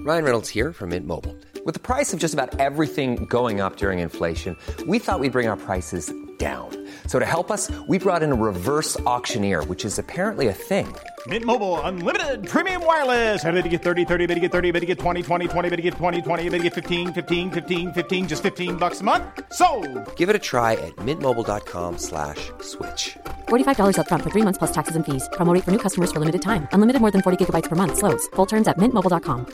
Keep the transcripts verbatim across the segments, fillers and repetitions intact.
Ryan Reynolds here from Mint Mobile. With the price of just about everything going up during inflation, we thought we'd bring our prices down. So to help us, we brought in a reverse auctioneer, which is apparently a thing. Mint Mobile Unlimited Premium Wireless. How to get thirty, thirty, how to get thirty, how to get twenty, twenty, twenty, how to get twenty, twenty, how to get fifteen, fifteen, fifteen, fifteen, just fifteen bucks a month? Sold! Give it a try at mintmobile.com slash switch. forty-five dollars up front for three months plus taxes and fees. Promo rate for new customers for limited time. Unlimited more than forty gigabytes per month. Slows full terms at mint mobile dot com.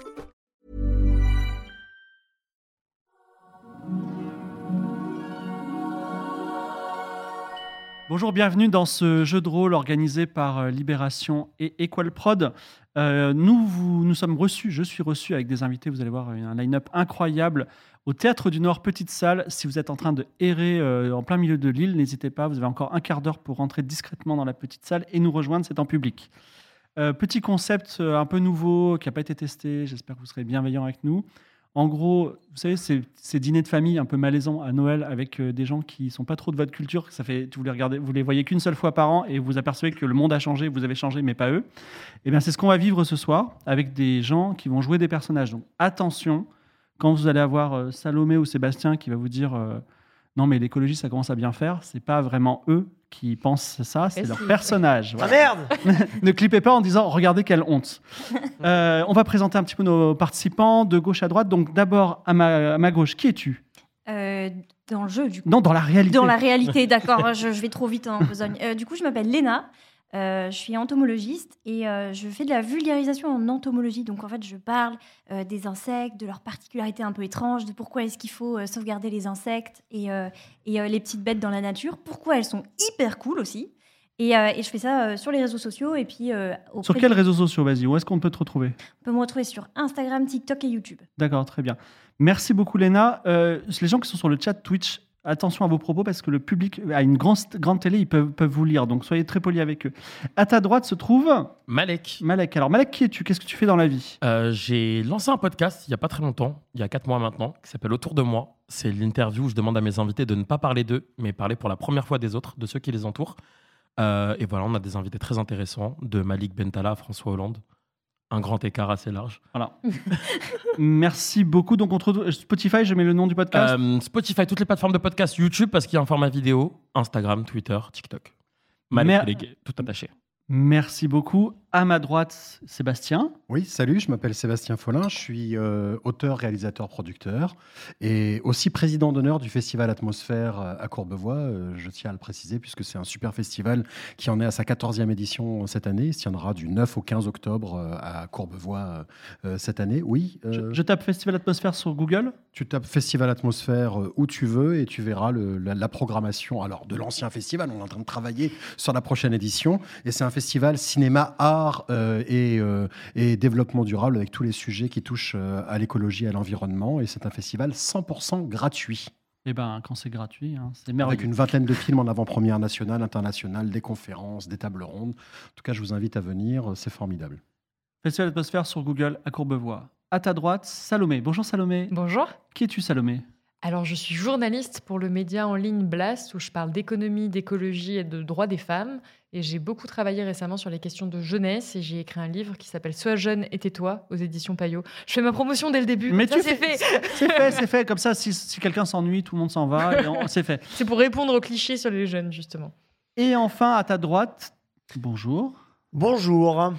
Bonjour, bienvenue dans ce jeu de rôle organisé par Libération et Equalprod. Euh, nous, vous, nous sommes reçus, je suis reçu avec des invités, vous allez voir un line-up incroyable au Théâtre du Nord, petite salle. Si vous êtes en train de errer euh, en plein milieu de l'île, n'hésitez pas, vous avez encore un quart d'heure pour rentrer discrètement dans la petite salle et nous rejoindre, c'est en public. Euh, petit concept euh, un peu nouveau qui n'a pas été testé, j'espère que vous serez bienveillants avec nous. En gros, vous savez, c'est ces dîners de famille un peu malaisants à Noël avec euh, des gens qui ne sont pas trop de votre culture. Ça fait, vous les regardez, vous les voyez qu'une seule fois par an et vous apercevez que le monde a changé, vous avez changé, mais pas eux. Et bien, c'est ce qu'on va vivre ce soir avec des gens qui vont jouer des personnages. Donc, attention, quand vous allez avoir euh, Salomé ou Sébastien qui va vous dire euh, non, mais l'écologie, ça commence à bien faire. C'est pas vraiment eux qui pensent ça, c'est leur personnage. Ah merde. Ne clippez pas en disant « Regardez quelle honte ». Euh, on va présenter un petit peu nos participants de gauche à droite. Donc d'abord, à ma, à ma gauche, qui es-tu ? euh, Dans le jeu, du coup. Non, dans la réalité. Dans la réalité, d'accord. je, je vais trop vite en besogne. Euh, du coup, je m'appelle Léna. Euh, je suis entomologiste et euh, je fais de la vulgarisation en entomologie. Donc, en fait, je parle euh, des insectes, de leurs particularités un peu étranges, de pourquoi est-ce qu'il faut euh, sauvegarder les insectes et, euh, et euh, les petites bêtes dans la nature, pourquoi elles sont hyper cool aussi. Et, euh, et je fais ça euh, sur les réseaux sociaux. Et puis, euh, sur quels de... réseaux sociaux, vas-y, où est-ce qu'on peut te retrouver ? On peut me retrouver sur Instagram, TikTok et YouTube. D'accord, très bien. Merci beaucoup, Léna. Euh, les gens qui sont sur le chat Twitch, attention à vos propos parce que le public a une grande, grande télé, ils peuvent, peuvent vous lire, donc soyez très polis avec eux. À ta droite se trouve Malek. Malek. Alors Malek, qui es-tu ? Qu'est-ce que tu fais dans la vie ? euh, J'ai lancé un podcast il n'y a pas très longtemps, il y a quatre mois maintenant, qui s'appelle Autour de moi. C'est l'interview où je demande à mes invités de ne pas parler d'eux, mais parler pour la première fois des autres, de ceux qui les entourent. Euh, et voilà, on a des invités très intéressants, de Malik Bentala à François Hollande. Un grand écart assez large. Voilà. Merci beaucoup. Donc, on te retrouve Spotify, je mets le nom du podcast. Euh, Spotify, toutes les plateformes de podcast, YouTube, parce qu'il y a un format vidéo, Instagram, Twitter, TikTok. Malek, Mer- tout attaché. Merci beaucoup. À ma droite, Sébastien. Oui, salut, je m'appelle Sébastien Follin, je suis euh, auteur, réalisateur, producteur et aussi président d'honneur du festival Atmosphère à Courbevoie. Euh, je tiens à le préciser puisque c'est un super festival qui en est à sa quatorzième édition cette année. Il se tiendra du neuf au quinze octobre euh, à Courbevoie euh, cette année. Oui. Euh, je, je tape Festival Atmosphère sur Google. Tu tapes Festival Atmosphère euh, où tu veux et tu verras le, la, la programmation alors, de l'ancien festival. On est en train de travailler sur la prochaine édition et c'est un festival cinéma, art euh, et, euh, et développement durable avec tous les sujets qui touchent euh, à l'écologie et à l'environnement. Et c'est un festival cent pour cent gratuit. Eh ben, quand c'est gratuit, hein, c'est merveilleux. Avec une vingtaine de films en avant-première nationale, internationale, des conférences, des tables rondes. En tout cas, je vous invite à venir, c'est formidable. Festival Atmosphère sur Google à Courbevoie. À ta droite, Salomé. Bonjour Salomé. Bonjour. Qui es-tu Salomé ? Alors, je suis journaliste pour le média en ligne Blast, où je parle d'économie, d'écologie et de droits des femmes. Et j'ai beaucoup travaillé récemment sur les questions de jeunesse et j'ai écrit un livre qui s'appelle « Sois jeune et tais-toi » aux éditions Payot. Je fais ma promotion dès le début. Mais ça, tu c'est fais, fait. C'est fait, c'est fait. Comme ça, si, si quelqu'un s'ennuie, tout le monde s'en va. Et on, c'est fait. C'est pour répondre aux clichés sur les jeunes, justement. Et enfin, à ta droite, bonjour. Bonjour.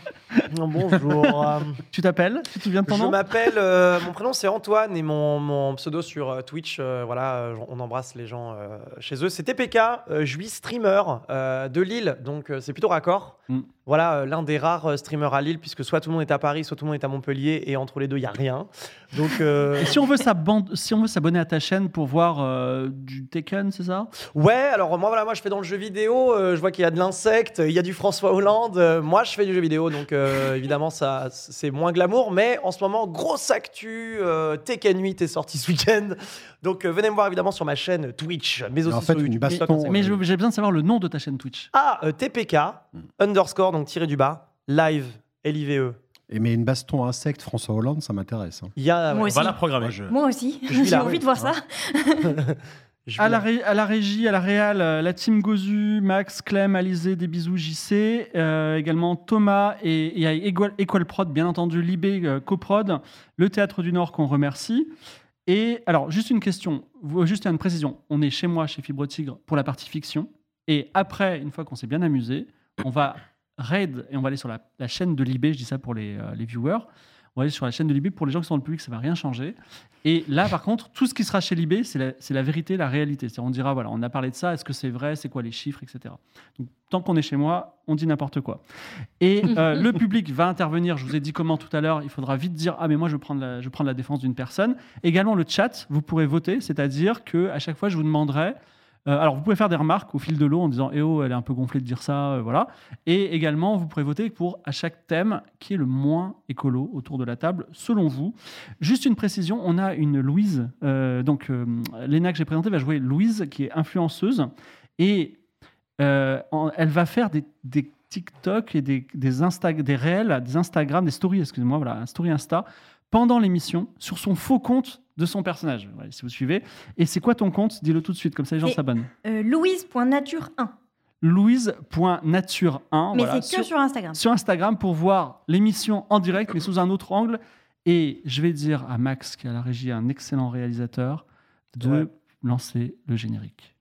Bonjour. Tu t'appelles ? Tu te souviens de ton Je nom ? m'appelle, euh, mon prénom c'est Antoine et mon, mon pseudo sur euh, Twitch, euh, voilà, euh, on embrasse les gens euh, chez eux. C'est T P K, euh, je suis streamer euh, de Lille, donc euh, c'est plutôt raccord. Mm. Voilà, euh, l'un des rares euh, streamers à Lille, puisque soit tout le monde est à Paris, soit tout le monde est à Montpellier, et entre les deux, il n'y a rien. Donc, euh... et si on veut s'abonner, si on veut s'abonner à ta chaîne pour voir euh, du Tekken, c'est ça ? Ouais, alors moi, voilà, moi je fais dans le jeu vidéo, euh, je vois qu'il y a de l'insecte, il y a du François Hollande. Euh, moi, je fais du jeu vidéo, donc euh, évidemment, ça, c'est moins glamour, mais en ce moment, grosse actu, euh, Tekken huit est sorti ce week-end. Donc euh, venez me voir évidemment sur ma chaîne Twitch, mais aussi en fait, sur YouTube. Baston, mais euh... j'ai besoin de savoir le nom de ta chaîne Twitch. Ah, euh, T P K, mm. underscore, donc tiré du bas, live, L I V E. Et mais une baston insecte François Hollande, ça m'intéresse. Hein. Il y a, Moi ouais, aussi. Voilà, programmé. Moi, je... Moi aussi. Je J'ai là, envie oui. de voir ça. Je À vais la, la- ré- à la régie, à la réal, euh, la team Gozu, Max, Clem, Alizé, des bisous, J C, euh, également Thomas et, et à Equal, Equal Prod, bien entendu, Libé, euh, coprod, le Théâtre du Nord qu'on remercie. Et alors, juste une question, vous- juste une précision. On est chez moi, chez Fibre Tigre, pour la partie fiction. Et après, une fois qu'on s'est bien amusé, on va raid et on va aller sur la, la chaîne de Libé, je dis ça pour les, euh, les viewers. On va aller sur la chaîne de Libé. Pour les gens qui sont dans le public, ça ne va rien changer. Et là, par contre, tout ce qui sera chez Libé, c'est la, c'est la vérité, la réalité. C'est-à-dire, on dira, voilà, on a parlé de ça, est-ce que c'est vrai, c'est quoi les chiffres, et cetera. Donc, tant qu'on est chez moi, on dit n'importe quoi. Et euh, le public va intervenir. Je vous ai dit comment tout à l'heure. Il faudra vite dire, ah, mais moi, je veux prendre la, je veux prendre la défense d'une personne. Également, le chat, vous pourrez voter. C'est-à-dire qu'à chaque fois, je vous demanderai. Euh, alors, vous pouvez faire des remarques au fil de l'eau en disant, eh oh, elle est un peu gonflée de dire ça, euh, voilà. Et également, vous pourrez voter pour à chaque thème qui est le moins écolo autour de la table, selon vous. Juste une précision, on a une Louise, euh, donc euh, Léna que j'ai présentée va jouer Louise, qui est influenceuse, et euh, en- elle va faire des, des TikTok et des, des, Insta, des réels, des Instagram, des stories, excusez-moi, voilà, un story Insta, pendant l'émission, sur son faux compte de son personnage, voilà, si vous suivez. Et c'est quoi ton compte? Dis-le tout de suite, comme ça les gens C'est- s'abonnent. Euh, Louise point nature un. louise point nature un. Mais voilà, c'est que sur Instagram. sur Instagram pour voir l'émission en direct, mais sous un autre angle. Et je vais dire à Max, qui est à la régie, un excellent réalisateur, de Ouais. lancer le générique.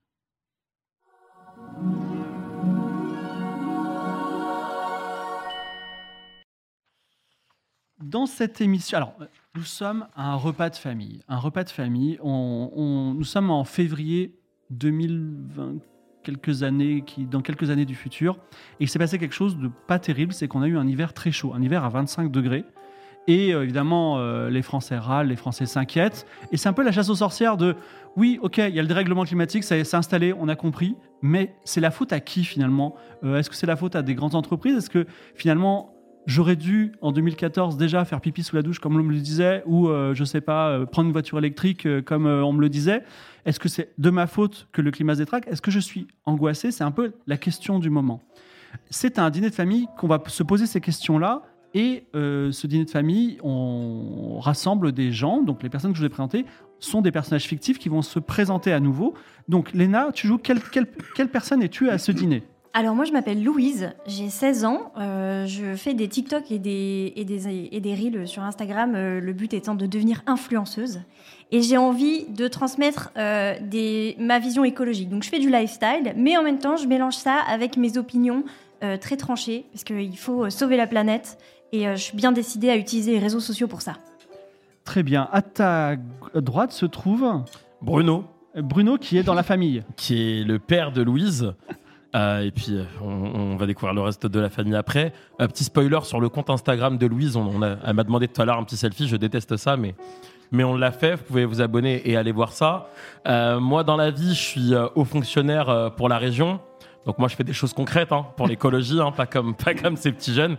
Dans cette émission, alors euh, nous sommes à un repas de famille. Un repas de famille. On, on- nous sommes en février deux mille vingt, quelques années, qui, dans quelques années du futur. Et il s'est passé quelque chose de pas terrible, c'est qu'on a eu un hiver très chaud, un hiver à vingt-cinq degrés. Et euh, évidemment, euh, les Français râlent, les Français s'inquiètent. Et c'est un peu la chasse aux sorcières de oui, ok, il y a le dérèglement climatique, ça s'est installé, on a compris. Mais c'est la faute à qui finalement? Euh, Est-ce que c'est la faute à des grandes entreprises? Est-ce que finalement, j'aurais dû en deux mille quatorze déjà faire pipi sous la douche comme on me le disait, ou euh, je sais pas, euh, prendre une voiture électrique euh, comme euh, on me le disait? Est-ce que c'est de ma faute que le climat se détraque? Est-ce que je suis angoissé? C'est un peu la question du moment. C'est à un dîner de famille qu'on va se poser ces questions-là. Et euh, ce dîner de famille, on rassemble des gens. Donc les personnes que je vous ai présentées sont des personnages fictifs qui vont se présenter à nouveau. Donc Léna, tu joues quelle, quelle, quelle personne es-tu à ce dîner? Alors moi je m'appelle Louise, j'ai seize ans, euh, je fais des TikTok et des, et des, et des Reels sur Instagram, euh, le but étant de devenir influenceuse. Et j'ai envie de transmettre euh, des, ma vision écologique. Donc je fais du lifestyle, mais en même temps je mélange ça avec mes opinions euh, très tranchées, parce qu'il faut euh, sauver la planète. Et euh, je suis bien décidée à utiliser les réseaux sociaux pour ça. Très bien. À ta droite se trouve Bruno, Bruno qui est dans la famille. qui est le père de Louise. Euh, et puis, euh, on, on va découvrir le reste de la famille après. Un petit spoiler sur le compte Instagram de Louise. On, on a, elle m'a demandé tout à l'heure un petit selfie. Je déteste ça, mais, mais on l'a fait. Vous pouvez vous abonner et aller voir ça. Euh, moi, dans la vie, je suis euh, haut fonctionnaire euh, pour la région. Donc, moi, je fais des choses concrètes hein, pour l'écologie, hein, pas, comme, pas comme ces petits jeunes.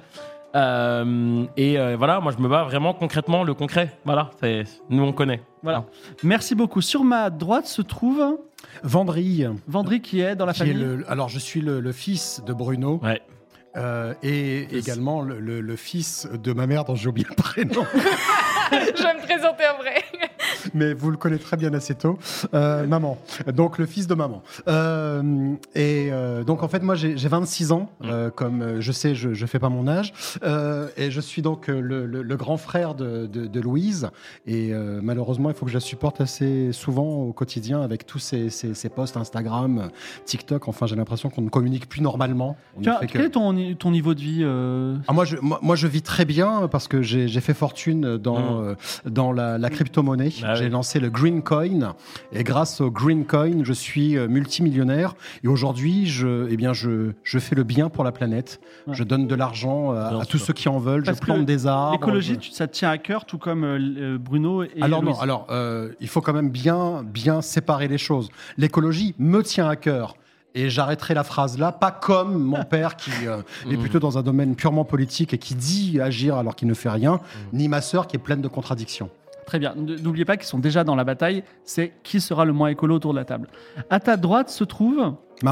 Euh, et euh, voilà, moi, je me bats vraiment concrètement, le concret. Voilà, c'est, nous, on connaît. Voilà. Merci beaucoup. Sur ma droite se trouve Vendry. Vendry qui est dans la qui est famille. le- alors, je suis le, le fils de Bruno. Ouais. euh, et Fils. également le, le- le fils de ma mère dont j'ai oublié le prénom. Je vais me présenter en vrai. Mais vous le connaissez très bien assez tôt. Euh, maman. Donc, le fils de maman. Euh, et euh, donc, en fait, moi, j'ai j'ai vingt-six ans. euh, comme euh, je sais, je ne fais pas mon âge. Euh, et je suis donc euh, le, le- le grand frère de, de- de Louise. Et euh, malheureusement, il faut que je la supporte assez souvent au quotidien avec tous ces, ces- ces posts Instagram, TikTok. Enfin, j'ai l'impression qu'on ne communique plus normalement. On ne Tiens, fait que- quel est ton, ni- ton niveau de vie euh, Ah, moi, je, moi, moi, je vis très bien parce que j'ai j'ai fait fortune dans, Mmh. euh, dans la, la crypto-monnaie. Ah j'ai oui. lancé le Green Coin et grâce au Green Coin, je suis euh, multimillionnaire. Et aujourd'hui, je, eh bien, je, je fais le bien pour la planète. Ouais. Je donne de l'argent euh, Bien à tous sûr. ceux qui en veulent. Parce je que plante des arbres. l'écologie, je- tu- ça te tient à cœur, tout comme euh, euh, Bruno et Alors Louise. non, alors euh, il faut quand même bien, bien séparer les choses. L'écologie me tient à cœur. Et j'arrêterai la phrase là, pas comme mon père qui euh, est Mm. plutôt dans un domaine purement politique et qui dit agir alors qu'il ne fait rien, ni ma sœur qui est pleine de contradictions. Très bien. N- N'oubliez pas qu'ils sont déjà dans la bataille. C'est qui sera le moins écolo autour de la table. À ta droite se trouve Maman,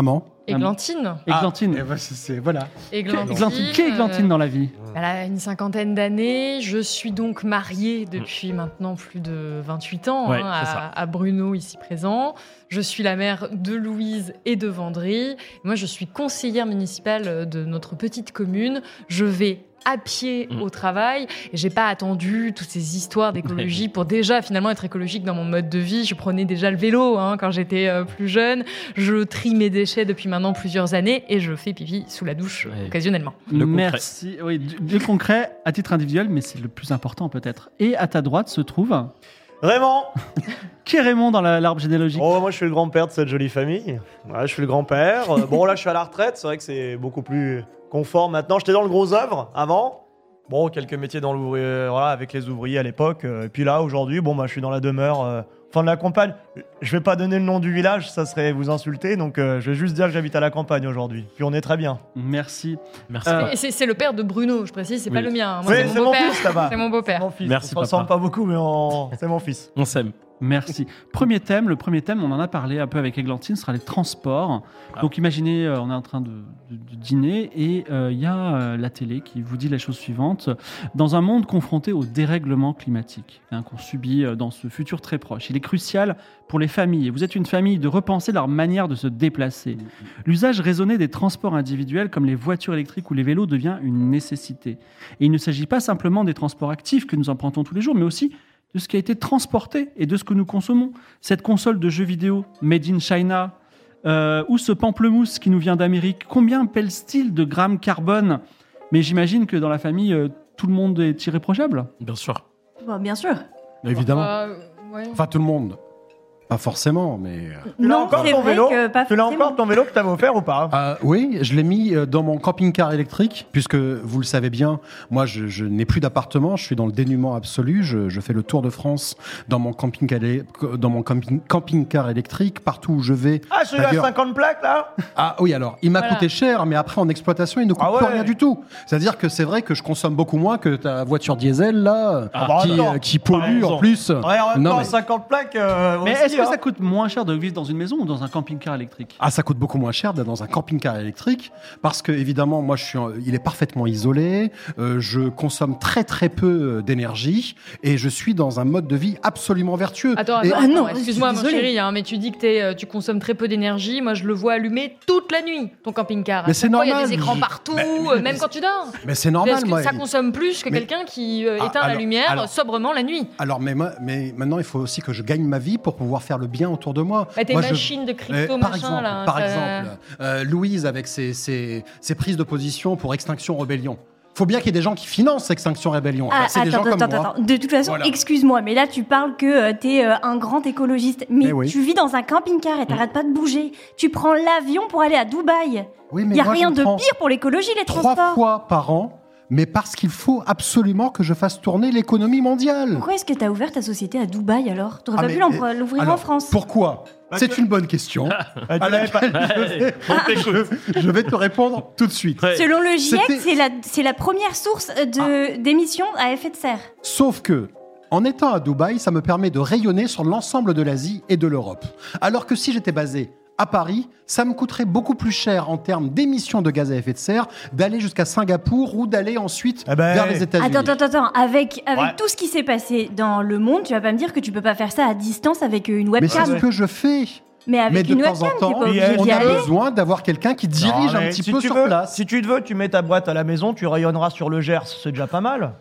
Églantine. Églantine. Ah, et ben, c'est, c'est- voilà. Églantine. Églantine. Qui est Églantine dans la vie? Elle a une cinquantaine d'années. Je suis donc mariée depuis maintenant plus de vingt-huit ans Ouais, hein, c'est ça. à, à Bruno, ici présent. Je suis la mère de Louise et de Vendry. Moi, je suis conseillère municipale de notre petite commune. Je vais à pied Mm. au travail et j'ai pas attendu toutes ces histoires d'écologie pour déjà finalement être écologique dans mon mode de vie. Je prenais déjà le vélo hein, quand j'étais euh, plus jeune. Je trie mes déchets depuis maintenant plusieurs années et je fais pipi sous la douche Ouais. occasionnellement. Le concret. Merci. Oui, du, du concret à titre individuel, mais c'est le plus important peut-être. Et à ta droite se trouve... Raymond. Qui est Raymond dans la- l'arbre généalogique? Oh, moi je suis le grand-père de cette jolie famille. Ouais, je suis le grand-père. Euh, bon, là je suis à la retraite, c'est vrai que c'est beaucoup plus confort maintenant. J'étais dans le gros œuvre avant. Bon, quelques métiers dans l'ouvrier, voilà, avec les ouvriers à l'époque. Euh, Et puis là, aujourd'hui, bon, bah, je suis dans la demeure, euh, fin de la campagne. Je vais pas donner le nom du village, ça serait vous insulter, donc euh, je vais juste dire que j'habite à la campagne aujourd'hui. Puis on est très bien. Merci. Merci. Euh, papa. Et c'est, c'est le père de Bruno, je précise, c'est Oui. pas le mien. Moi, Oui, c'est, c'est mon mon beau-père. fils là-bas. C'est mon beau-père. Mon fils. Merci, On se ressemble papa. pas beaucoup, mais on- c'est mon fils. On s'aime. Merci. Premier thème, le premier thème, on en a parlé un peu avec Églantine, ce sera les transports. Ah. Donc imaginez, euh, on est en train de, de- de dîner et euh, il y a euh, la télé qui vous dit la chose suivante. Dans un monde confronté au dérèglement climatique hein, qu'on subit euh, dans ce futur très proche, il est crucial pour les familles, et vous êtes une famille, de repenser leur manière de se déplacer. L'usage raisonné des transports individuels comme les voitures électriques ou les vélos devient une nécessité. Et il ne s'agit pas simplement des transports actifs que nous empruntons tous les jours, mais aussi de ce qui a été transporté et de ce que nous consommons. Cette console de jeux vidéo made in China euh, ou ce pamplemousse qui nous vient d'Amérique, combien pèse-t-il de grammes carbone? Mais j'imagine que dans la famille, euh, tout le monde est irréprochable. Bien sûr. Bah, bien sûr. Évidemment. Euh, ouais. Enfin, tout le monde. Pas forcément, mais... euh, Tu l'as Non, encore c'est ton vrai vélo que pas Tu l'as forcément. encore ton vélo que t'avais offert ou pas? Euh, oui, je l'ai mis euh, dans mon camping-car électrique, puisque vous le savez bien, moi je, je n'ai plus d'appartement, je suis dans le dénuement absolu, je, je fais le tour de France dans mon camping-car, élé- dans mon camping, camping-car électrique, partout où je vais. Ah, celui à D'ailleurs- cinquante plaques là? Ah oui, alors, il m'a Voilà. coûté cher, mais après en exploitation, il ne coûte Ah ouais. plus rien du tout. C'est-à-dire que c'est vrai que je consomme beaucoup moins que ta voiture diesel, là, Ah bah, qui, attends. euh, qui pollue en plus. Ouais, en même Non, temps, mais- cinquante plaques. euh, Mais aussi, est-ce que hein. ça coûte moins cher de vivre dans une maison ou dans un camping-car électrique? Ah, ça coûte beaucoup moins cher d'être dans un camping-car électrique parce que évidemment, moi, je suis, en- il est parfaitement isolé. euh, je consomme très très peu euh, d'énergie et je suis dans un mode de vie absolument vertueux. Attends, Et- attends, Ah non, attends, excuse-moi, je mon suis désolée. chéri, hein, mais tu dis que t'es, euh, tu consommes très peu d'énergie. Moi, je le vois allumer toute la nuit, ton camping-car. À Mais chaque c'est fois, Il y a normal. des écrans Je- partout, Mais- euh, même quand tu dors. Mais c'est normal, Parce que moi. ça consomme plus que Mais- quelqu'un qui euh, Ah, éteint la alors- lumière alors- sobrement la nuit. Alors, mais, moi- mais maintenant, il faut aussi que je gagne ma vie pour pouvoir faire le bien autour de moi. Bah, tes Moi, je- machines de Euh, crypto, par machin, exemple, là. par ça- exemple euh, Louise avec ses, ses- ses prises de position pour Extinction Rébellion. Faut bien qu'il y ait des gens qui financent Extinction Rébellion. Ah, Bah, c'est des gens attends, comme attends, moi. attends. De toute façon, Voilà. excuse-moi, mais là tu parles que tu t'es euh, un grand écologiste, mais Mais oui. tu vis dans un camping-car et t'arrêtes pas de bouger. Tu prends l'avion pour aller à Dubaï. Oui, Il mais y a moi, je rien le de prends pire pour l'écologie, les trois transports. fois par an, mais parce qu'il faut absolument que je fasse tourner l'économie mondiale. Pourquoi est-ce que t'as ouvert ta société à Dubaï alors T'aurais Ah, pas mais- pu l'en- l'ouvrir en Alors, France. Pourquoi C'est une bonne question. Ah, tu à l'avais pas- laquelle je, vais, je vais te répondre tout de suite. Ouais. Selon le GIEC, C'était- c'est la, c'est la première source de, d'émissions à effet de serre. Sauf que, en étant à Dubaï, ça me permet de rayonner sur l'ensemble de l'Asie et de l'Europe. Alors que si j'étais basé à Paris, ça me coûterait beaucoup plus cher en termes d'émissions de gaz à effet de serre d'aller jusqu'à Singapour ou d'aller ensuite Eh ben, vers les États-Unis. Attends, attends, attends. Avec, avec Ouais. tout ce qui s'est passé dans le monde, tu vas pas me dire que tu peux pas faire ça à distance avec une Mais c'est webcam. ce que je fais. Mais avec Mais de une temps webcam, en t'es temps, pas obligé on d'y on a aller. besoin d'avoir quelqu'un qui dirige Non, un mais petit si peu tu sur veux, place. Si tu te veux, tu mets ta boîte à la maison, tu rayonneras sur le Gers, c'est déjà pas mal.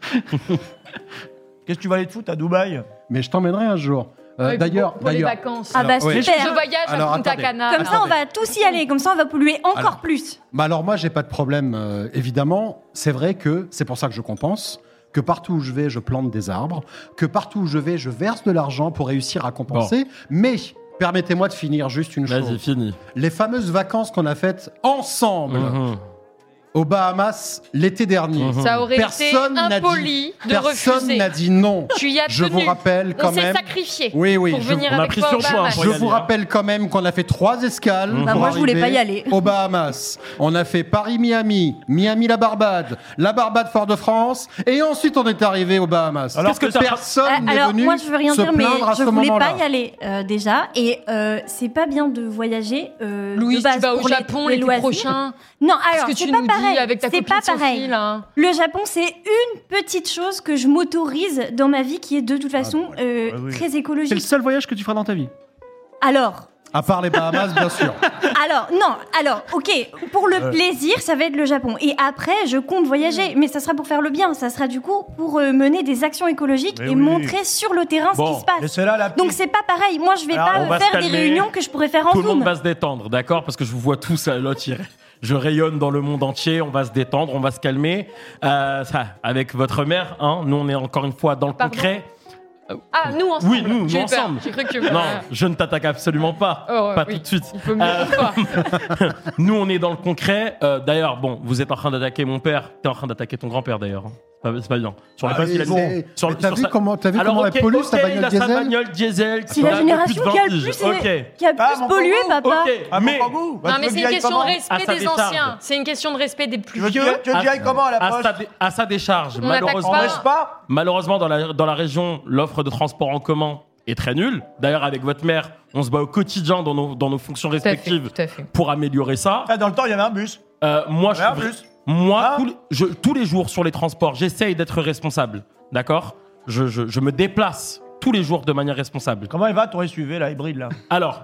Qu'est-ce que tu vas aller te foutre à Dubaï? Mais je t'emmènerai un jour. Euh, Ouais, d'ailleurs, pour, pour les d'ailleurs, vacances. Ah bah Alors, ouais. super. Je voyage Alors, à Punta attendez. Cana. Comme ça, on va tous y aller. Comme ça, on va polluer encore Alors. plus. bah alors moi, j'ai pas de problème, euh, évidemment. C'est vrai que c'est pour ça que je compense, que partout où je vais, je plante des arbres, que partout où je vais, je verse de l'argent pour réussir à compenser. Mais permettez-moi de finir juste une chose. Vas-y, fini. Les fameuses vacances qu'on a faites ensemble, Mhm. aux Bahamas l'été dernier. Ça aurait Personne été n'a impoli dit, de personne refuser. n'a dit non. Tu y as Je tenu. vous rappelle quand On s'est même. sacrifié Oui, oui, pour je- venir on a avec pris toi sur au le choix, Bahamas. Je y aller, vous hein. rappelle quand même qu'on a fait trois escales. Bah, pour moi, je voulais arriver pas y aller. Aux Bahamas. On a fait Paris-Miami, Miami-la Barbade, la Barbade-Fort-de-France, et ensuite on est arrivé aux Bahamas. Alors Qu'est-ce que que ça- personne Euh, n'est alors venu moi je veux rien se dire mais plaindre à je ce voulais moment-là. pas y aller euh, déjà et euh, c'est pas bien de voyager euh, de Louise, base tu vas au pour les- Japon les l'été loisirs. prochain. Non Qu'est-ce alors que c'est tu pas nous pareil. dis avec ta C'est copine pas Sophie, pareil. là? Le Japon c'est une petite chose que je m'autorise dans ma vie qui est de toute façon euh, Ouais, oui. très C'est le écologique. seul voyage que tu feras dans ta vie. Alors À part les Bahamas, bien sûr. Alors, non, alors, ok, pour le plaisir, ça va être le Japon. Et après, je compte voyager, mais ça sera pour faire le bien. Ça sera du coup pour euh, mener des actions écologiques Mais et oui. montrer sur le terrain Bon, ce qui se passe. Laissez-la, la petite. Donc c'est pas pareil. Moi, je vais Alors, pas on euh, va se faire des calmer. réunions que je pourrais faire en Tout le monde Zoom. va se détendre, d'accord? Parce que je vous vois tous à l'autre. il- Je rayonne dans le monde entier. On va se détendre, on va se calmer. Euh, ça, avec votre mère, hein. Nous, on est encore une fois dans le Pardon concret. Ah, nous ensemble. Oui, nous, J'ai nous eu peur. ensemble. J'ai cru que. Non, je ne t'attaque absolument pas. Oh, ouais, pas oui. tout de suite. Il faut mieux Euh, pas. Nous, on est dans le concret. Euh, d'ailleurs, bon, vous êtes en train d'attaquer mon père. T'es en train d'attaquer ton grand-père, d'ailleurs. C'est pas, c'est pas bien. Sur le Ah, poste, il a mais dit- c'est- sur mais le- t'as sur vu sa- comment- t'as vu Alors, comment elle ok, pollue, ok, sa bagnole il a sa diesel bagnole diesel. C'est qui la a génération plus de qui a vingt le piges. plus, Ok. qui a Ah, plus mon pollué, pauvre. papa. Ok, Ah, mais mon goût. Bah, Non, tu mais veux c'est que une j'y question de aille comment respect À sa des décharge. anciens. C'est une question de respect des plus Tu veux que vieux. tu veux que j'y aille comment à la à poste sa, dé- à sa décharge, On n'attaque malheureusement, On reste pas malheureusement dans, la, dans la région, l'offre de transport en commun est très nulle. D'ailleurs, avec votre mère, on se bat au quotidien dans nos, dans nos fonctions Tout à fait, respectives tout à fait. pour améliorer ça. Ah, dans le temps, il y avait un bus. Euh, moi, je Ouais, en suis- plus. moi Ah. tous, les, je- tous les jours sur les transports, j'essaye d'être responsable. D'accord je, je, je me déplace tous les jours de manière responsable. Comment elle va ton S U V, la hybride, là Alors,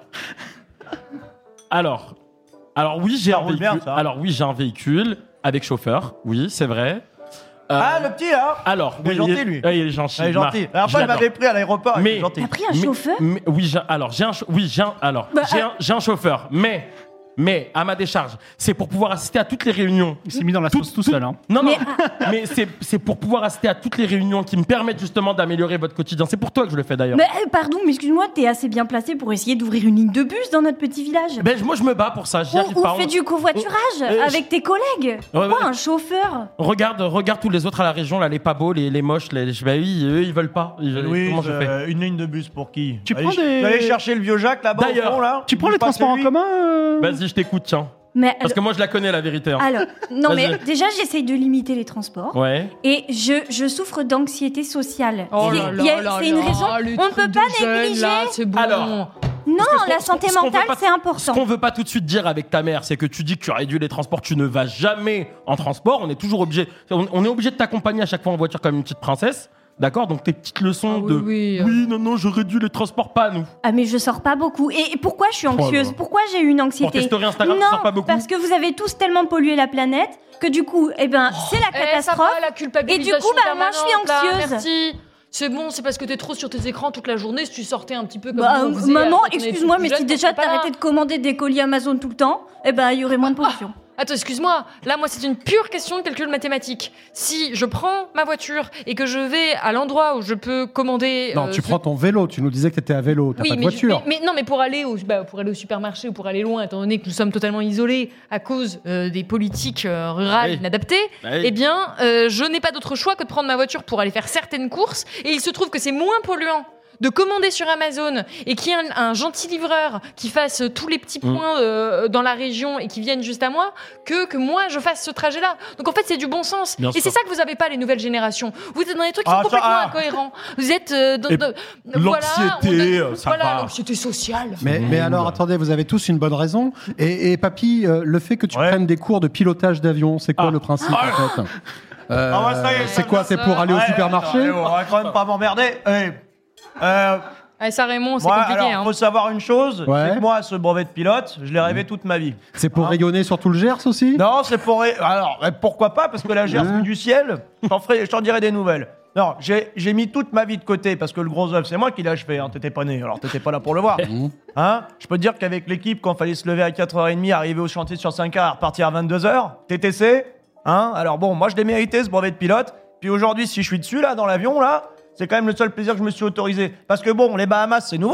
alors, alors oui, j'ai Ça un roule véhicule. bien, ça. Alors oui, j'ai un véhicule avec chauffeur. Oui, c'est vrai. Euh, Ah, le petit, là alors, Il est oui, gentil, est- lui. ouais, il est gentil. Elle est Marc, gentille. La dernière je fois, il l'adore. m'avait pris à l'aéroport. il Mais- est gentil. T'as pris un Mais- chauffeur mais- Oui, j'ai, alors j'ai un, cha- oui, j'ai un, alors Bah, j'ai ah. un, j'ai un chauffeur, mais mais à ma décharge, c'est pour pouvoir assister à toutes les réunions. Il s'est mis dans la Tout- sauce tout tout- seul. Hein. Non, non, Mais- mais c'est c'est pour pouvoir assister à toutes les réunions qui me permettent justement d'améliorer votre quotidien. C'est pour toi que je le fais d'ailleurs. Mais euh, pardon, mais excuse-moi, t'es assez bien placé pour essayer d'ouvrir une ligne de bus dans notre petit village. Ben, moi, je me bats pour ça. J'y Ou, arrive ou pas. fais du covoiturage Euh, avec tes collègues. Ouais, Pourquoi ouais. un chauffeur Regarde, regarde tous les autres à la région, là, les pas beaux, les, les moches, les, bah oui, eux, ils veulent pas. Ils- Oui, comment je fais euh, une ligne de bus pour qui Tu Allez, prends je- des- je vais aller chercher le vieux Jacques là-bas au D'ailleurs, fond, là. Tu prends Vous les passez transports en lui. commun euh Vas-y, je t'écoute, tiens. Mais Parce que moi, je la connais, la vérité. hein. alors, non Vas-y. mais déjà j'essaye de limiter les transports Ouais. et je, je souffre d'anxiété sociale. Oh C'est- là il y a- là c'est une là, raison. les On ne trucs peut de pas jeunes, négliger. là, c'est bon. Alors, Non, Parce que ce la qu'on- santé ce qu'on veut mentale pas- c'est Ce important. qu'on veut pas tout de suite dire avec ta mère, c'est que tu dis que tu réduis les transports, tu ne vas jamais en transport. On est toujours obligé. On, on est obligé de t'accompagner à chaque fois en voiture comme une petite princesse. D'accord? Donc tes petites leçons Ah oui, de. oui. Oui, non, non, je réduis les transports, pas à nous. Ah mais je sors pas beaucoup. Et, et pourquoi je suis anxieuse Oh là. Pourquoi j'ai une Pour anxiété tes stories Instagram, Non, tu sors pas beaucoup. parce que vous avez tous tellement pollué la planète que du coup, eh ben, c'est la Eh, ça catastrophe. va, la culpabilisation Et du coup, bah, moi, je suis permanente, là, anxieuse. merci. C'est bon, c'est parce que t'es trop sur tes écrans toute la journée. Si tu sortais un petit peu comme Bah, nous, on faisait, maman, euh, quand on était excuse-moi, plus mais jeune, si quand déjà t'étais pas là. t'arrêtais de commander des colis Amazon tout le temps, eh ben, il y aurait moins de pollution. Attends, excuse-moi. Là, moi, c'est une pure question de calcul mathématique. Si je prends ma voiture et que je vais à l'endroit où je peux commander. Non, euh, tu ce- prends ton vélo. Tu nous disais que tu étais à vélo. T'as Oui, pas de mais, voiture. mais- mais non, mais pour aller, au, bah, pour aller au supermarché ou pour aller loin, étant donné que nous sommes totalement isolés à cause euh, des politiques euh, rurales Oui. inadaptées, Oui. eh bien, euh, je n'ai pas d'autre choix que de prendre ma voiture pour aller faire certaines courses. Et il se trouve que c'est moins polluant de commander sur Amazon et qu'il y ait un, un gentil livreur qui fasse tous les petits Mm. points euh, dans la région et qui vienne juste à moi que que moi je fasse ce trajet-là. Donc en fait c'est du bon sens. Bien et sûr. c'est ça que vous avez pas les nouvelles générations. Vous êtes dans des trucs qui Ah, sont ça, complètement ah. incohérents. Vous êtes euh, dans, Et dans- l'anxiété, voilà, on a- ça voilà, va. l'anxiété sociale. Mais, mais alors, attendez, vous avez tous une bonne raison. Et, et papy, euh, le fait que tu Ouais. prennes des cours de pilotage d'avion, c'est quoi Ah. le principe en fait Euh, Ah ouais, ça y est, ça C'est quoi vient, C'est pour aller au Ouais, supermarché attends, on va quand même pas m'emmerder. Eh, euh, Ah, ça Raymond, c'est moi, compliqué. alors, hein. faut savoir une chose, Ouais. c'est que moi, ce brevet de pilote, je l'ai rêvé toute ma vie. C'est pour Hein rayonner sur tout le Gers aussi Non, c'est pour... ré- Alors, eh, pourquoi pas Parce que la Gers Hein vue du ciel, je t'en ferai- je t'en dirai des nouvelles. Non, j'ai j'ai mis toute ma vie de côté parce que le gros œuf, c'est moi qui l'ai achevé. Hein. T'étais pas né, alors t'étais pas là pour le voir. Hein Je peux te dire qu'avec l'équipe, quand fallait se lever à quatre heures trente, arriver au chantier sur cinq heures, repartir à vingt-deux heures, T T C, hein Alors bon, moi je l'ai mérité ce brevet de pilote. Puis aujourd'hui, si je suis dessus là, dans l'avion là, c'est quand même le seul plaisir que je me suis autorisé. Parce que bon, les Bahamas, c'est nouveau, hein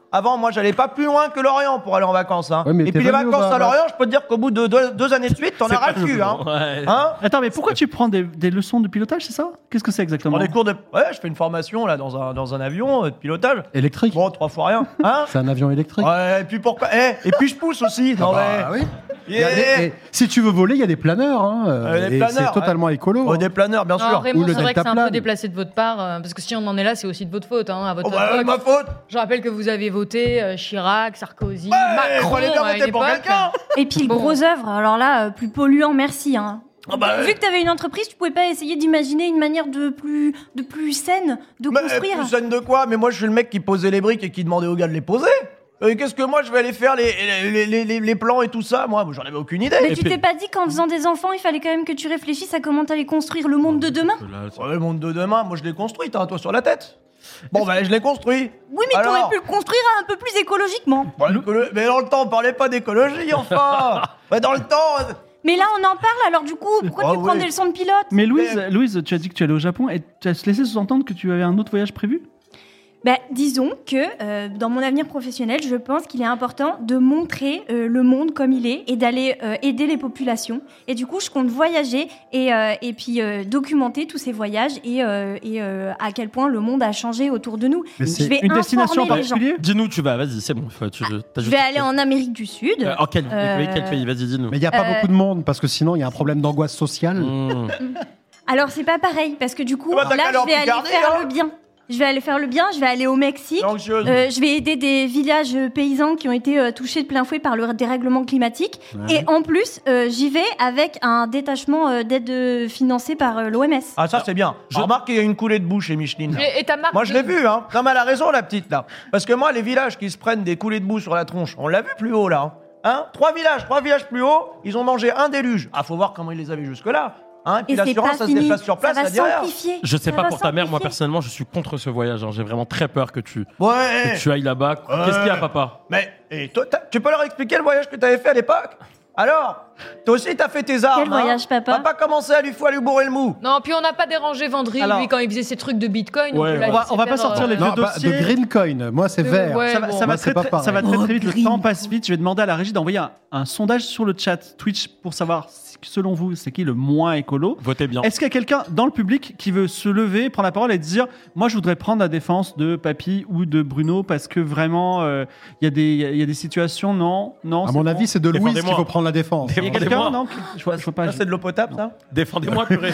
Avant, moi, j'allais pas plus loin que Lorient pour aller en vacances. Hein. Ouais, mais Et t'es puis les venu au vacances à Bahamas. Lorient, je peux te dire qu'au bout de deux, deux années de suite, t'en as ras le cul. Hein. Ouais. Hein Attends, mais pourquoi tu prends des, des leçons de pilotage, c'est ça? Qu'est-ce que c'est Je exactement? prends des cours de. Ouais, je fais une formation là dans un, dans un avion euh, de pilotage. Électrique. Bon, trois fois rien. Hein C'est un avion électrique. Ouais, et puis pourquoi eh, Et puis je pousse aussi. Non, Bah, mais... oui. Il y a Yeah. des- et si tu veux voler, il y a des planeurs. Hein, Euh, des et planeurs, c'est totalement écolo. Oh, hein. des planeurs, bien Non, sûr. vraiment, Ou le c'est vrai que c'est un deltaplane. peu déplacé de votre part, euh, parce que si on en est là, c'est aussi de votre faute, hein, à votre Oh, bah, époque. ma faute. Je rappelle que vous avez voté euh, Chirac, Sarkozy, Ouais, Macron fallait bien à une voter pour époque. quelqu'un. Et puis le Bon. gros œuvre, alors là, euh, plus polluant, merci. Hein. Ah bah, Vu que tu avais une entreprise, tu pouvais pas essayer d'imaginer une manière de plus, de plus saine de Mais construire. plus saine de quoi? Mais moi, je suis le mec qui posait les briques et qui demandait aux gars de les poser. Et qu'est-ce que moi, je vais aller faire les, les, les, les, les plans et tout ça? Moi, j'en avais aucune idée. Mais Et tu puis- t'es pas dit qu'en faisant des enfants, il fallait quand même que tu réfléchisses à comment t'allais construire le monde de demain? Ouais, le monde de demain, moi, je l'ai construit. T'as un toit sur la tête. Bon, ben, je l'ai construit. Oui, mais Alors t'aurais pu le construire un peu plus écologiquement. Bon, l'écolo- Mais dans le temps, on parlait pas d'écologie, enfin. Bah, dans le temps. Mais là, on en parle, alors du coup, pourquoi Ah tu prends oui. des leçons de pilote? Mais Louise, Louise, tu as dit que tu allais au Japon et tu as laissé sous-entendre que tu avais un autre voyage prévu? Bah, disons que euh, dans mon avenir professionnel, je pense qu'il est important de montrer euh, le monde comme il est et d'aller euh, aider les populations. Et du coup, je compte voyager et, euh, et puis euh, documenter tous ces voyages et, euh, et euh, à quel point le monde a changé autour de nous. Mais c'est Je vais Une destination en informer les gens. particulier? Dis-nous, tu vas, vas-y, c'est bon. faut- tu- t'as Je juste- vais aller en Amérique du Sud. Euh, en quel, Euh, oui, quel pays? Vas-y, dis-nous. Mais il n'y a pas Euh, beaucoup de monde parce que sinon il y a un problème d'angoisse sociale. Mmh. Alors, c'est pas pareil parce que du coup, Bah, t'as là, qu'à aller en je vais aller Picardie, faire hein. le bien. Je vais aller faire le bien, je vais aller au Mexique. Anxieuse. Euh, je vais aider des villages euh, paysans qui ont été euh, touchés de plein fouet par le dérèglement climatique. Ouais. Et en plus, euh, j'y vais avec un détachement euh, d'aide euh, financé par euh, l'O M S. Ah, ça, c'est bien. Je remarque qu'il y a une coulée de boue chez Micheline. là. Et, et ta marque Moi, je de- l'ai vu, hein. Non, mais elle a raison, la petite, là. Parce que moi, les villages qui se prennent des coulées de boue sur la tronche, on l'a vu plus haut, là. Hein, trois villages, trois villages plus haut, ils ont mangé un déluge. Ah, faut voir comment ils les avaient jusque-là. Hein, et puis Et c'est l'assurance, pas ça se fini. déplace sur place, ça ça va dit rien. s'amplifier. Je sais Ça pas va pour ta mère, moi s'amplifier. personnellement, je suis contre ce voyage. hein. J'ai vraiment très peur que tu, Ouais. que tu ailles là-bas. Qu'est-ce qu'il y a, papa? Mais, et toi, t'as- tu peux leur expliquer le voyage que t'avais fait à l'époque? Alors, toi aussi, t'as fait tes armes. Quel voyage, papa T'as pas commencé à lui fois lui bourrer le mou. Non, puis on n'a pas dérangé Vendry, Alors- lui, quand il faisait ses trucs de bitcoin. Ouais, peut la on va- laisser on va pas faire, sortir euh, les Non, vieux pas dossiers. de green coin. Moi c'est Euh, vert. ouais. Ça va, bon. ça va Moi, très, c'est pas très- pareil. ça va très, très vite. Le green. temps passe vite. Je vais demander à la régie d'envoyer un, un sondage sur le chat Twitch pour savoir, si- selon vous, c'est qui le moins écolo. Votez bien. Est-ce qu'il y a quelqu'un dans le public qui veut se lever, prendre la parole et dire moi, je voudrais prendre la défense de Papy ou de Bruno parce que vraiment, euh, il y, a des- il y a des situations, non, non. À c'est mon bon. avis, c'est de Louise Défendez-moi. qu'il faut prendre la défense. Il y a quelqu'un, Défendez-moi. non je vois, je vois pas. Ça, c'est de l'eau potable, ça? Défendez-moi, purée.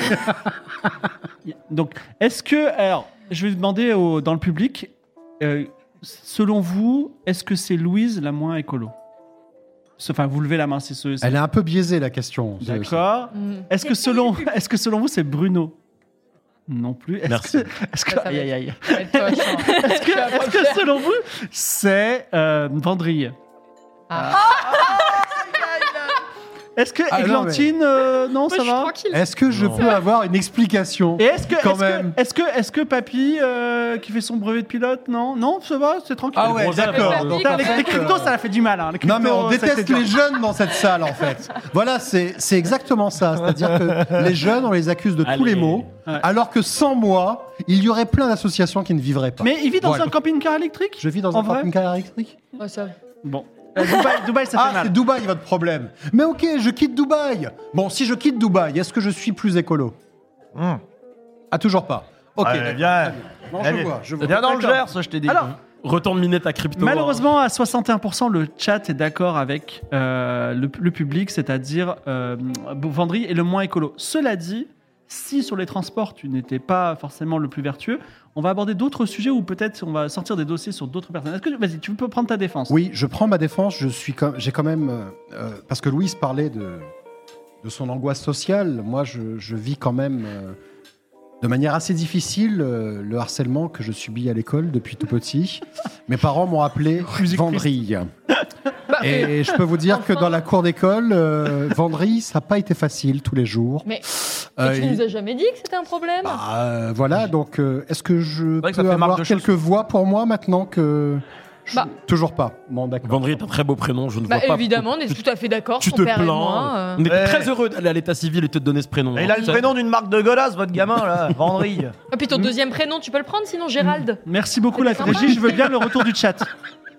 Donc, est-ce que, alors, je vais demander au- dans le public, euh, selon vous, est-ce que c'est Louise la moins écolo? Enfin, vous levez la main si ce. Elle est un peu biaisée la question. C'est- D'accord. Mm. Est-ce que selon, est-ce que selon vous c'est Bruno? Non plus. Est-ce Merci. que, est-ce que, Ça, ça va aïe, aïe, aïe. Ça va être poche, hein. Est-ce que, est-ce que selon vous c'est euh, Vendrille? Ah. Est-ce que Ah, non, Églantine, euh, non, Moi, ça je suis va? tranquille. Est-ce que je Non. peux avoir une explication Et est-ce que, Quand est-ce que, même. est-ce que, est-ce que Papy euh, qui fait son brevet de pilote, non, non, ça va, c'est tranquille. Ah ouais, gros œuvre. d'accord. Papy, Donc, Putain, en les, fait, les cryptos, ça l'a fait du mal. Hein. Les Non mais on cryptos, ça a été déteste dur. les jeunes dans cette salle en fait. Voilà, c'est c'est exactement ça. C'est-à-dire que les jeunes, on les accuse de tous Allez. les maux, Ouais. alors que sans moi, il y aurait plein d'associations qui ne vivraient pas. Mais il vit dans Voilà. un camping-car électrique? Je vis dans En un vrai camping-car électrique. Ouais, ça- Bon. Euh, Dubaï, Dubaï, ça fait Ah, mal. c'est Dubaï votre problème. Mais ok, je quitte Dubaï. Bon, si je quitte Dubaï, est-ce que je suis plus écolo Hum. Ah, toujours pas. Ok. Ouais, d'accord. viens. Non, Eh, je vois, je vois. Viens dans le D'accord. Gers, je t'ai dit. Alors, Retourne miner ta crypto. malheureusement, à soixante et un pour cent, le chat est d'accord avec euh, le, le public, c'est-à-dire euh, Vendry est le moins écolo. Cela dit, si sur les transports, tu n'étais pas forcément le plus vertueux, on va aborder d'autres sujets ou peut-être on va sortir des dossiers sur d'autres personnes. Est-ce que, vas-y, tu peux prendre ta défense. Oui, je prends ma défense. Je suis comme, j'ai quand même, euh, euh, parce que Louise parlait de de son angoisse sociale. Moi, je, je vis quand même euh, de manière assez difficile euh, le harcèlement que je subis à l'école depuis tout petit. Mes parents m'ont appelé Vendrille. Et je peux vous dire que dans la cour d'école, euh, Vendrille, ça n'a pas été facile tous les jours. Mais Euh, et tu il- nous as jamais dit que c'était un problème Bah, euh, voilà, donc euh, est-ce que je vrai que ça peux fait marque avoir de quelques voix pour moi maintenant que... je- Bah. Toujours pas. Bon, d'accord. Vendry est un très beau prénom, je ne Bah vois pas. évidemment, on est pourquoi tout à fait d'accord, Tu son te père et plains. moi. euh. On était Ouais. très heureux d'aller à l'état civil et te donner ce prénom. Et il a le Ça- prénom d'une marque de godasse, votre gamin, là, Vendrille. Et puis ton deuxième prénom, tu peux le prendre sinon Gérald. Merci beaucoup, la C'est sympa. régie. Je veux bien le retour du chat.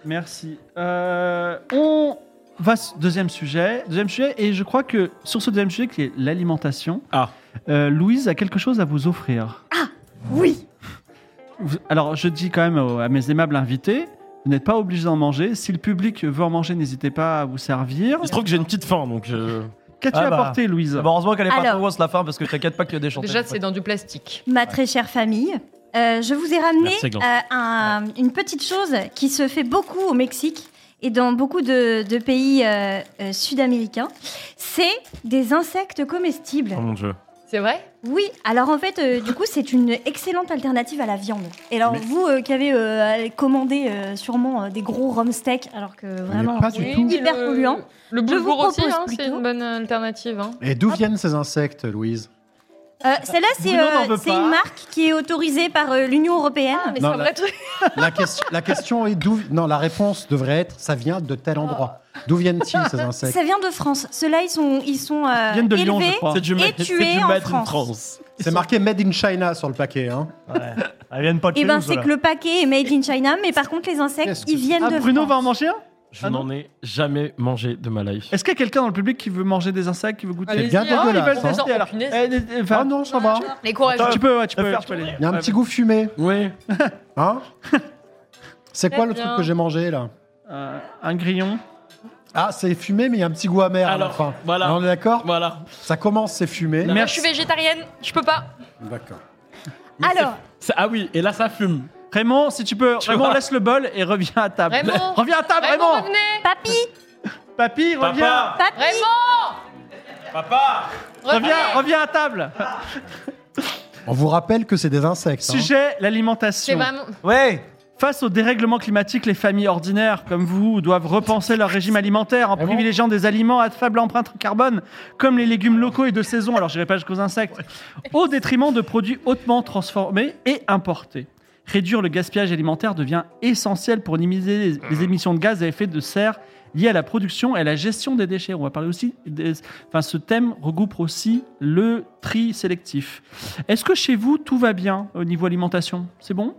Merci. Euh, on va s- deuxième sujet, deuxième sujet, et je crois que sur ce deuxième sujet qui est l'alimentation, Ah. euh, Louise a quelque chose à vous offrir. Oui. Vous- Alors je dis quand même au- à mes aimables invités, vous n'êtes pas obligés d'en manger. Si le public veut en manger, n'hésitez pas à vous servir. Il se trouve que j'ai une petite faim, donc. euh, Qu'as-tu Ah bah. apporté, Louise? Bah, heureusement qu'elle est pas Alors. trop grosse la fin parce que t'inquiète pas qu'il y a des chanteurs. Déjà, c'est dans du plastique. Ma très chère famille, euh, je vous ai ramené Merci, Glan. euh, un- une petite chose qui se fait beaucoup au Mexique et dans beaucoup de, de pays euh, euh, sud-américains. C'est des insectes comestibles. Oh mon dieu. C'est vrai? Oui, alors en fait, euh, du coup, c'est une excellente alternative à la viande. Et alors, vous euh, qui avez euh, commandé euh, sûrement euh, des gros rhum steaks, alors que vraiment, pas du c'est tout. hyper le- polluant. Le Je vous boulgour aussi, propose hein, c'est plutôt- une bonne alternative. Hein. Et d'où viennent ces insectes, Louise? Euh, Celle-là, c'est Bruno n'en euh, veut c'est pas. une marque qui est autorisée par euh, l'Union européenne. Ah, mais Non, c'est un là- vrai truc. La question, la question est d'où. Non, la réponse devrait être ça vient de tel endroit. D'où viennent-ils ces insectes? Ça vient de France. Ceux-là, ils sont, ils sont euh, Ils viennent de Lyon, je élevés crois. C'est du, et ma- c'est tués du en Made in France. France. C'est marqué Made in China sur le paquet. Hein. Ouais. Elles viennent pas de Et chez ben, nous, c'est ceux-là. que le paquet est made in China, mais par contre, les Qu'est-ce insectes, que ils c'est viennent Ah, de Bruno France. va en manger un? Je Ah non. n'en ai jamais mangé de ma life. Est-ce qu'il y a quelqu'un dans le public qui veut manger des insectes, qui veut goûter? Allez-y, bien hein, dégueulasse, ils veulent hein. tester, alors. Eh, eh, enfin, Ah non, ça va. Les courageux. Tu peux, ouais, tu peux, faire tu peux aller. Il y a un Ouais, petit goût fumé. Oui. Hein? C'est quoi Très le bien. truc que j'ai mangé là? euh, un grillon. Ah, c'est fumé, mais il y a un petit goût amer à la Alors, fin. voilà. On est d'accord? Voilà. Ça commence, c'est fumé. Moi, je suis végétarienne, je peux pas. D'accord. Alors, C'est- Ah oui, et là ça fume. Raymond, si tu peux, Tu Raymond, vois. laisse le bol et reviens à table. Raymond. Reviens à table, Raymond, Raymond. revenez. papy, Papy, reviens. Papa. papy, Raymond. Papa. Reviens, Revenez. reviens à table. On vous rappelle que c'est des insectes. hein. Sujet, C'est l'alimentation. vraiment. Ouais. Face au dérèglement climatique, les familles ordinaires comme vous doivent repenser leur régime alimentaire en privilégiant des aliments à faible empreinte carbone, comme les légumes locaux et de saison, alors je n'irai pas jusqu'aux insectes, au détriment de produits hautement transformés et importés. Réduire le gaspillage alimentaire devient essentiel pour limiter les, les émissions de gaz à effet de serre liées à la production et à la gestion des déchets. On va parler aussi, des, enfin, ce thème regroupe aussi le tri sélectif. Est-ce que chez vous tout va bien au niveau alimentation? C'est bon?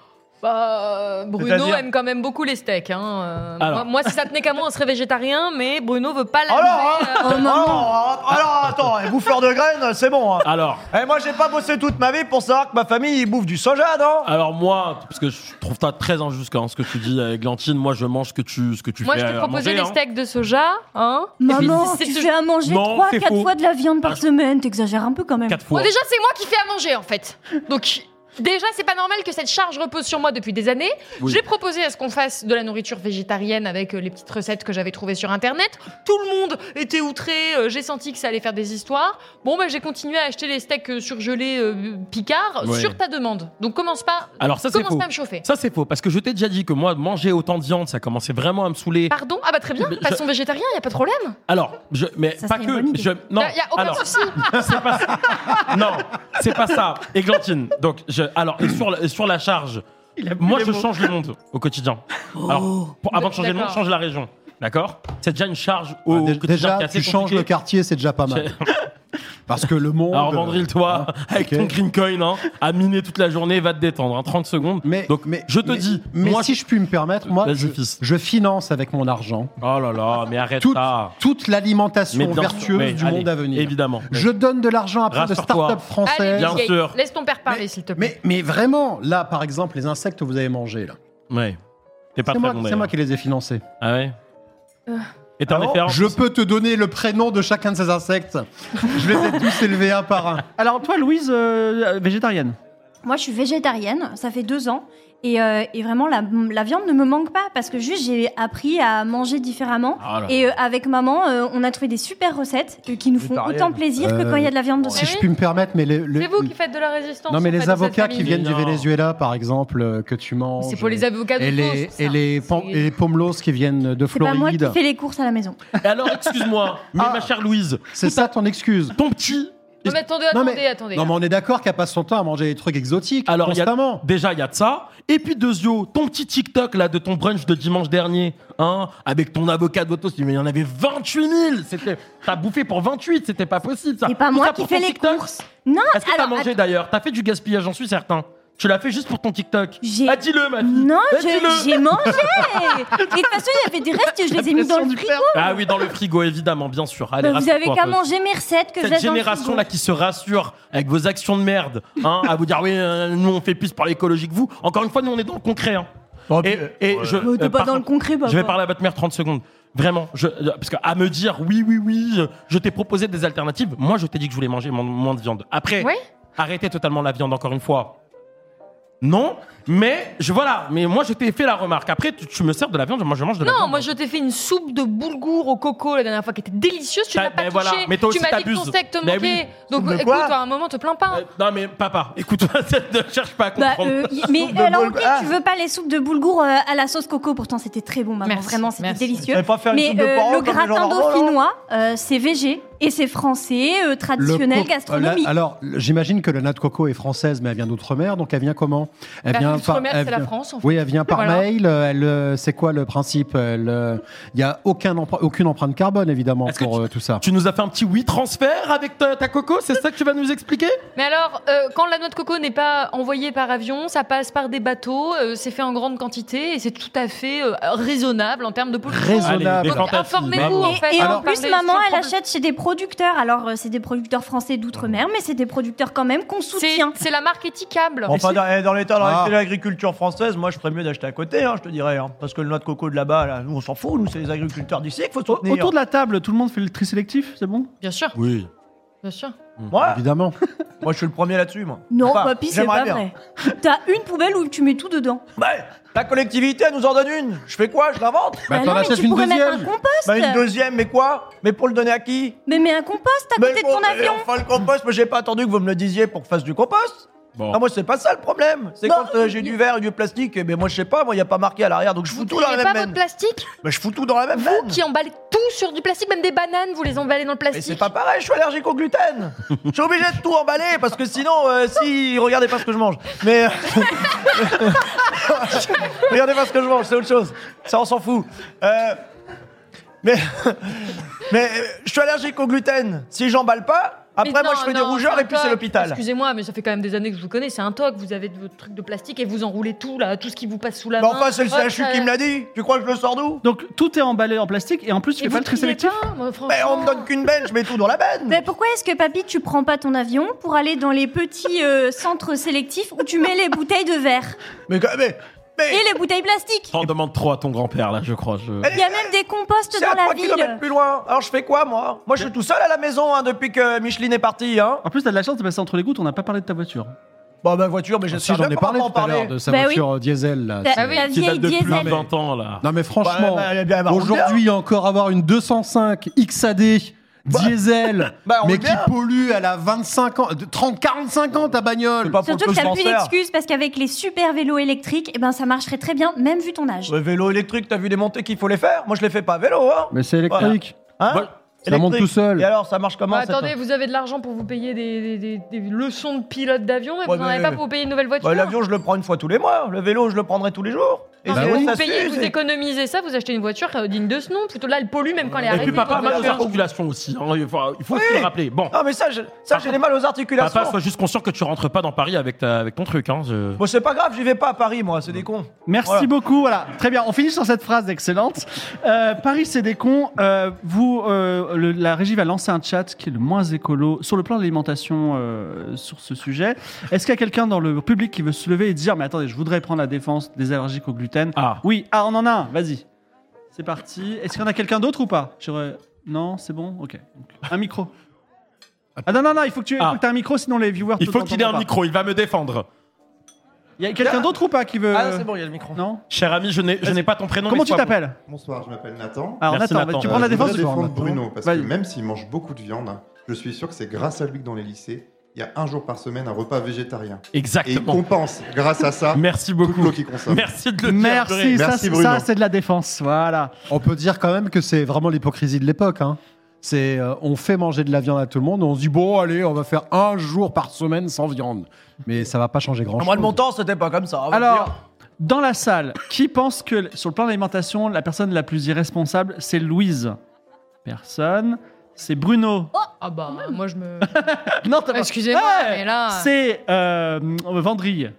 Bah, Bruno C'est-à-dire aime quand même beaucoup les steaks. Hein. Euh, Alors. moi, moi, si ça tenait qu'à moi, on serait végétarien, mais Bruno veut pas la Alors, hein, manger, euh, alors, alors, attends, un bouffeur de graines, c'est bon. Hein. Alors, Eh, moi, j'ai pas bossé toute ma vie pour savoir que ma famille ils bouffe du soja, non? alors moi, parce que je trouve ça très injuste hein, ce que tu dis, euh, Glantine. Moi, je mange ce que tu, ce que tu Moi, fais. je t'ai à proposé manger, les hein. steaks de soja. Hein. Et puis, maman, c'est- tu c'est- fais à manger Non, trois, c'est quatre faux. fois de la viande par Ah, je- semaine. T'exagères un peu quand même. Quatre Bon, fois. déjà, c'est moi qui fais à manger, en fait. Donc, déjà, c'est pas normal que cette charge repose sur moi depuis des années. Oui. J'ai proposé à ce qu'on fasse de la nourriture végétarienne avec euh, les petites recettes que j'avais trouvées sur Internet. Tout le monde était outré. euh, j'ai senti que ça allait faire des histoires. Bon, bah, j'ai continué à acheter les steaks euh, surgelés euh, Picard Ouais. sur ta demande. Donc, commence pas, Alors ça c'est commence faux. pas à me chauffer. Ça c'est faux parce que je t'ai déjà dit que moi manger autant de viande ça commençait vraiment à me saouler. Pardon? Ah bah très bien, Je- passons végétarien, y a pas de problème. Alors, je mais Ça pas serait que une bonne idée. je non. Y a- y a aucun alors, souci. c'est pas ça. Non, c'est pas ça. Églantine. Donc je alors et sur la, et sur la charge, Il a bu moi les je mots. change le monde au quotidien. Alors pour- avant de changer le monde, D'accord. je change la région. D'accord? C'est déjà une charge au Ah, dé- quotidien déjà, qui est assez tu changes le compliquée. quartier, c'est déjà pas mal. Parce que le monde. Alors Vandril-toi Ah, avec ok. ton green coin hein, à miner toute la journée, va te détendre, hein, trente secondes. Mais, Donc mais, je te mais- dis, mais moi si je puis me permettre, moi, Vas-y, je, fils. je finance avec mon argent Oh là là, mais arrête toute, ça. toute l'alimentation Mais bien sûr, vertueuse mais du allez, monde à venir. Évidemment. Je donne de l'argent à plein de Rassure-toi. startups Allez, françaises. Bien Bill Gates, sûr. laisse ton père parler, s'il te plaît. Mais, mais vraiment, là, par exemple, les insectes que vous avez mangés, là, Ouais. T'es pas c'est très moi, bon c'est d'ailleurs. moi qui les ai financés. Ah ouais. Euh. Et t'en Ah es bon fait un Je peux te donner le prénom de chacun de ces insectes. Je les ai tous élevés un par un. Alors toi, Louise, euh, végétarienne. Moi, je suis végétarienne, ça fait deux ans. Et, euh, et vraiment, la, la viande ne me manque pas parce que juste, j'ai appris à manger différemment. Ah là. Et euh, avec maman, euh, on a trouvé des super recettes euh, qui nous font Végétarienne. autant plaisir que Euh, quand il y a de la viande Si dedans. je puis me permettre, mais les, le- C'est vous qui faites de la résistance. non, mais en les fait, dans cette avocats qui famille. viennent du Non. Venezuela, par exemple, euh, que tu manges. C'est pour les avocats de et les, toast, ça. et les, pom- C'est- et les pomelos qui viennent de C'est pas moi qui Floride. fais les courses à la maison. Et alors, excuse-moi, mais Ah. ma chère Louise, C'est ça ton excuse. ton petit. Non, mais attendez, Non, attendez, mais- attendez. Non, mais on est d'accord qu'elle passe son temps à manger des trucs exotiques Alors, il y a- constamment. déjà, il y a de ça. Et puis, Dezio, ton petit TikTok là de ton brunch de dimanche dernier, hein, avec ton avocat de votre toast, mais il y en avait vingt-huit mille. C'était, t'as bouffé pour vingt-huit, c'était pas possible ça. C'est pas Tout moi ça qui pour fais ton les TikTok. courses. Non, Est-ce que t'as alors, mangé d'ailleurs? T'as fait du gaspillage, j'en suis certain. Tu l'as fait juste pour ton TikTok. J'ai- Ah, dis-le, ma fille. Non, Ah, je- dis-le. j'ai mangé. Et de toute façon, il y avait des restes, je les ai mis dans le frigo. Ah oui, dans le frigo, évidemment, bien sûr. Allez, Bah, vous avez rassure-toi, qu'à pote. manger mes recettes que je Cette laisse dans le génération frigo. là qui se rassure avec vos actions de merde, hein, à vous dire oui, euh, nous on fait plus pour l'écologie que vous. Encore une fois, nous on est dans le concret. Hein. Et, et je, Mais t'es euh, pas par dans le contre, concret, papa. je vais parler à votre mère trente secondes. Vraiment, je, euh, parce qu'à me dire oui, oui, oui, je, je t'ai proposé des alternatives. Moi, je t'ai dit que je voulais manger moins, moins de viande. Après, Oui. arrêtez totalement la viande encore une fois. Non, mais je voilà. Mais moi, je t'ai fait la remarque. Après, tu, tu me sers de la viande, moi je mange de la Non, viande. moi je t'ai fait une soupe de boulgour au coco la dernière fois qui était délicieuse. Tu T'as- l'as pas ben touchée. voilà, mais toi tu aussi, m'as dit que ton t'abuses. steak te Ben manquait. oui. Donc Soupe de écoute, quoi à un moment, te plains pas. Euh, non mais papa, écoute, ne cherche pas à Bah, comprendre. euh, y- mais Soupe de alors, boulgour. ok, Ah. tu veux pas les soupes de boulgour euh, à la sauce coco? Pourtant, c'était très bon, maman. Merci, Vraiment, c'était merci. délicieux. Fallait pas faire une Mais soupe de euh, porc le comme les gens gratin normaux, là. dauphinois, euh, c'est végé et c'est français, euh, traditionnel, Le co- gastronomique. la- alors, le- j'imagine que la noix de coco est française, mais elle vient d'outre-mer, donc elle vient comment? Elle Bah, vient l'outre-mer, elle c'est la vient- France, en fait. Oui, elle vient par Voilà. mail. euh, Elle, euh, c'est quoi le principe? Il n'y a aucun empr- aucune empreinte carbone, évidemment, Est-ce que pour euh, tout ça. Tu nous as fait un petit oui transfert avec ta, ta coco, c'est ça que tu vas nous expliquer? Mais alors, euh, quand la noix de coco n'est pas envoyée par avion, ça passe par des bateaux, euh, c'est fait en grande quantité et c'est tout à fait euh, raisonnable en termes de pollution. Raisonnable. Allez, Donc défends ta fille, informez-vous bravo. en fait. Et, et avant en de plus, parler maman, sur le elle problème. achète chez des producteurs. Alors, euh, c'est des producteurs français d'outre-mer, mais c'est des producteurs quand même qu'on C'est soutient. c'est la marque étiquable. Enfin, dans, eh, dans l'état dans Ah. l'état de l'agriculture française, moi je ferais mieux d'acheter à côté, hein, je te dirais. hein. parce que le noix de coco de là-bas, là, nous on s'en fout, nous c'est les agriculteurs d'ici qu'il faut soutenir. Autour de la table, tout le monde fait le tri sélectif, c'est bon? Bien sûr, Oui. bien sûr. Moi, Évidemment. moi je suis le premier là-dessus, moi. Non, Enfin, papy, c'est j'aimerais pas bien. vrai. T'as une poubelle où tu mets tout dedans. Bah, la collectivité elle nous en donne une. Je fais quoi? Je l'invente? Bah, Bah t'en non, mais achètes tu une pourrais mettre un deuxième. compost. Bah, une deuxième, mais quoi? Mais pour le donner à qui? Mais mets un compost à Mais côté de bon, ton mais avion. enfin le compost, mais j'ai pas attendu que vous me le disiez pour que je fasse du compost. Bon. Ah, moi c'est pas ça le problème. C'est Bah, quand euh, j'ai du verre et du plastique, et ben moi je sais pas, moi y a pas marqué à l'arrière, donc je fous Vous tout dans la triez même pas votre benne. plastique? Bah, je fous tout dans la même Vous benne. qui emballez tout sur du plastique, même des bananes, vous les emballez dans le Mais plastique. c'est pas pareil, je suis allergique au gluten. Je suis obligé de tout emballer parce que sinon, euh, si, regardez pas ce que je mange. Mais regardez pas ce que je mange, c'est autre chose. Ça, on s'en fout. Euh, Mais mais euh, je suis allergique au gluten. Si j'emballe pas, Mais après moi non, je fais des non, rougeurs c'est et puis un c'est toc. l'hôpital. Excusez-moi, mais ça fait quand même des années que je vous connais. C'est un toc. Vous avez votre truc de plastique et vous enroulez tout là, tout ce qui vous passe sous la Mais main. enfin, c'est le Hop, C H U ça- qui me l'a dit. Tu crois que je le sors d'où? Donc tout est emballé en plastique et en plus tu Et fais vous pas le tri triez sélectif? pas, moi, franchement. Mais on me donne qu'une benne, je mets tout dans la benne. Mais pourquoi est-ce que, papy, tu prends pas ton avion pour aller dans les petits euh, centres sélectifs où tu mets les bouteilles de verre Mais, mais, mais et les bouteilles plastiques? T'en demandes trop à ton grand-père là, je crois. Je... Il y a même des composts c'est à dans la trois kilomètres ville. plus loin. Alors je fais quoi moi? Moi je suis tout seul à la maison hein, depuis que Micheline est partie. Hein. En plus, t'as de la chance de passer entre les gouttes, on n'a pas parlé de ta voiture. Bon bah voiture, mais Si j'espère j'en même ai pas parlé en tout à l'heure parler. de sa Bah oui. voiture euh, diesel. Là. La, C'est- Ah oui. la Qui date vieille de plus de diesel. vingt ans là. Non mais franchement, Bah, bah, bah, bah, on aujourd'hui encore avoir une deux cent cinq X A D diesel, bah, on mais le qui bien. pollue, elle a vingt-cinq ans, de trente quarante-cinq ans ta bagnole. C'est pas pour Surtout le que t'as plus plus faire. d'excuses parce qu'avec les super vélos électriques, eh ben, ça marcherait très bien, même vu ton âge. Ouais, vélo électrique, t'as vu les montées qu'il faut les faire? Moi je les fais pas à vélo. Hein. Mais c'est électrique. Hein Bon, ça monte tout seul. Et alors ça marche comment Bah, cette- attendez, vous avez de l'argent pour vous payer des, des- des- des leçons de pilote d'avion, mais Ouais, vous n'en mais- avez pas pour vous payer une nouvelle voiture. Bah, l'avion je le prends une fois tous les mois. Le vélo je le prendrai tous les jours. Et Non, c'est- mais vous ça payez, s'use, vous et- économisez ça, vous achetez une voiture euh, digne de ce nom. Plutôt là, elle pollue même quand elle est Et arrêtée. puis papa a votre mal aux voiture. articulations aussi. hein, Il faut, il faut Oui. aussi le rappeler. Bon, Non mais ça, je- ça j'ai les mal aux articulations. papa, sois juste conscient que tu rentres pas dans Paris avec, ta, avec ton truc. Hein, je- Bon c'est pas grave, j'y vais pas à Paris moi, c'est des cons. Merci Voilà. beaucoup. Voilà, très bien. On finit sur cette phrase excellente. Euh, Paris, c'est des cons. Euh, vous, euh, le- la régie va lancer un chat qui est le moins écolo sur le plan de l'alimentation euh, sur ce sujet. Est-ce qu'il y a quelqu'un dans le public qui veut se lever et dire, mais attendez, je voudrais prendre la défense des allergiques au gluten? Ah. Oui. Ah, on en a un. Vas-y. C'est parti. Est-ce qu'il y en a quelqu'un d'autre ou pas? J'aurais- Non, c'est bon. Ok. Donc, un micro. Ah non non non, il faut que tu Ah. aies un micro, sinon les viewers. Il te faut qu'il ait t'entendront un pas. micro, il va me défendre. Il y a quelqu'un d'autre ou pas qui veut? Ah c'est bon, il y a le micro. Non. Cher ami, je n'ai je n'ai pas ton prénom. Comment mais tu sois t'appelles? Bonsoir, je m'appelle Nathan. Alors Merci, Nathan, Nathan. tu Euh, prends la je défense voudrais de défendre Bruno, parce Vas-y. que même s'il mange beaucoup de viande, je suis sûr que c'est grâce à lui que dans les lycées, il y a un jour par semaine un repas végétarien. bon. Et il Exactement. compense, grâce à ça, Merci tout le beaucoup. lot qu'il consomme. Merci de le dire. Merci, purée. ça, Merci, c'est- Bruno. ça c'est de la défense, voilà. On peut dire quand même que c'est vraiment l'hypocrisie de l'époque. Hein. C'est, euh, on fait manger de la viande à tout le monde, on se dit bon allez, on va faire un jour par semaine sans viande. Mais ça va pas changer grand chose. Moi de mon temps c'était pas comme ça. on va te Alors, dire. dans la salle, qui pense que sur le plan de l'alimentation, la personne la plus irresponsable, c'est Louise? Personne. C'est Bruno. Ah bah, moi je me. Non, t'as pas- Excusez-moi, Ouais, mais là. C'est euh, Vendrille.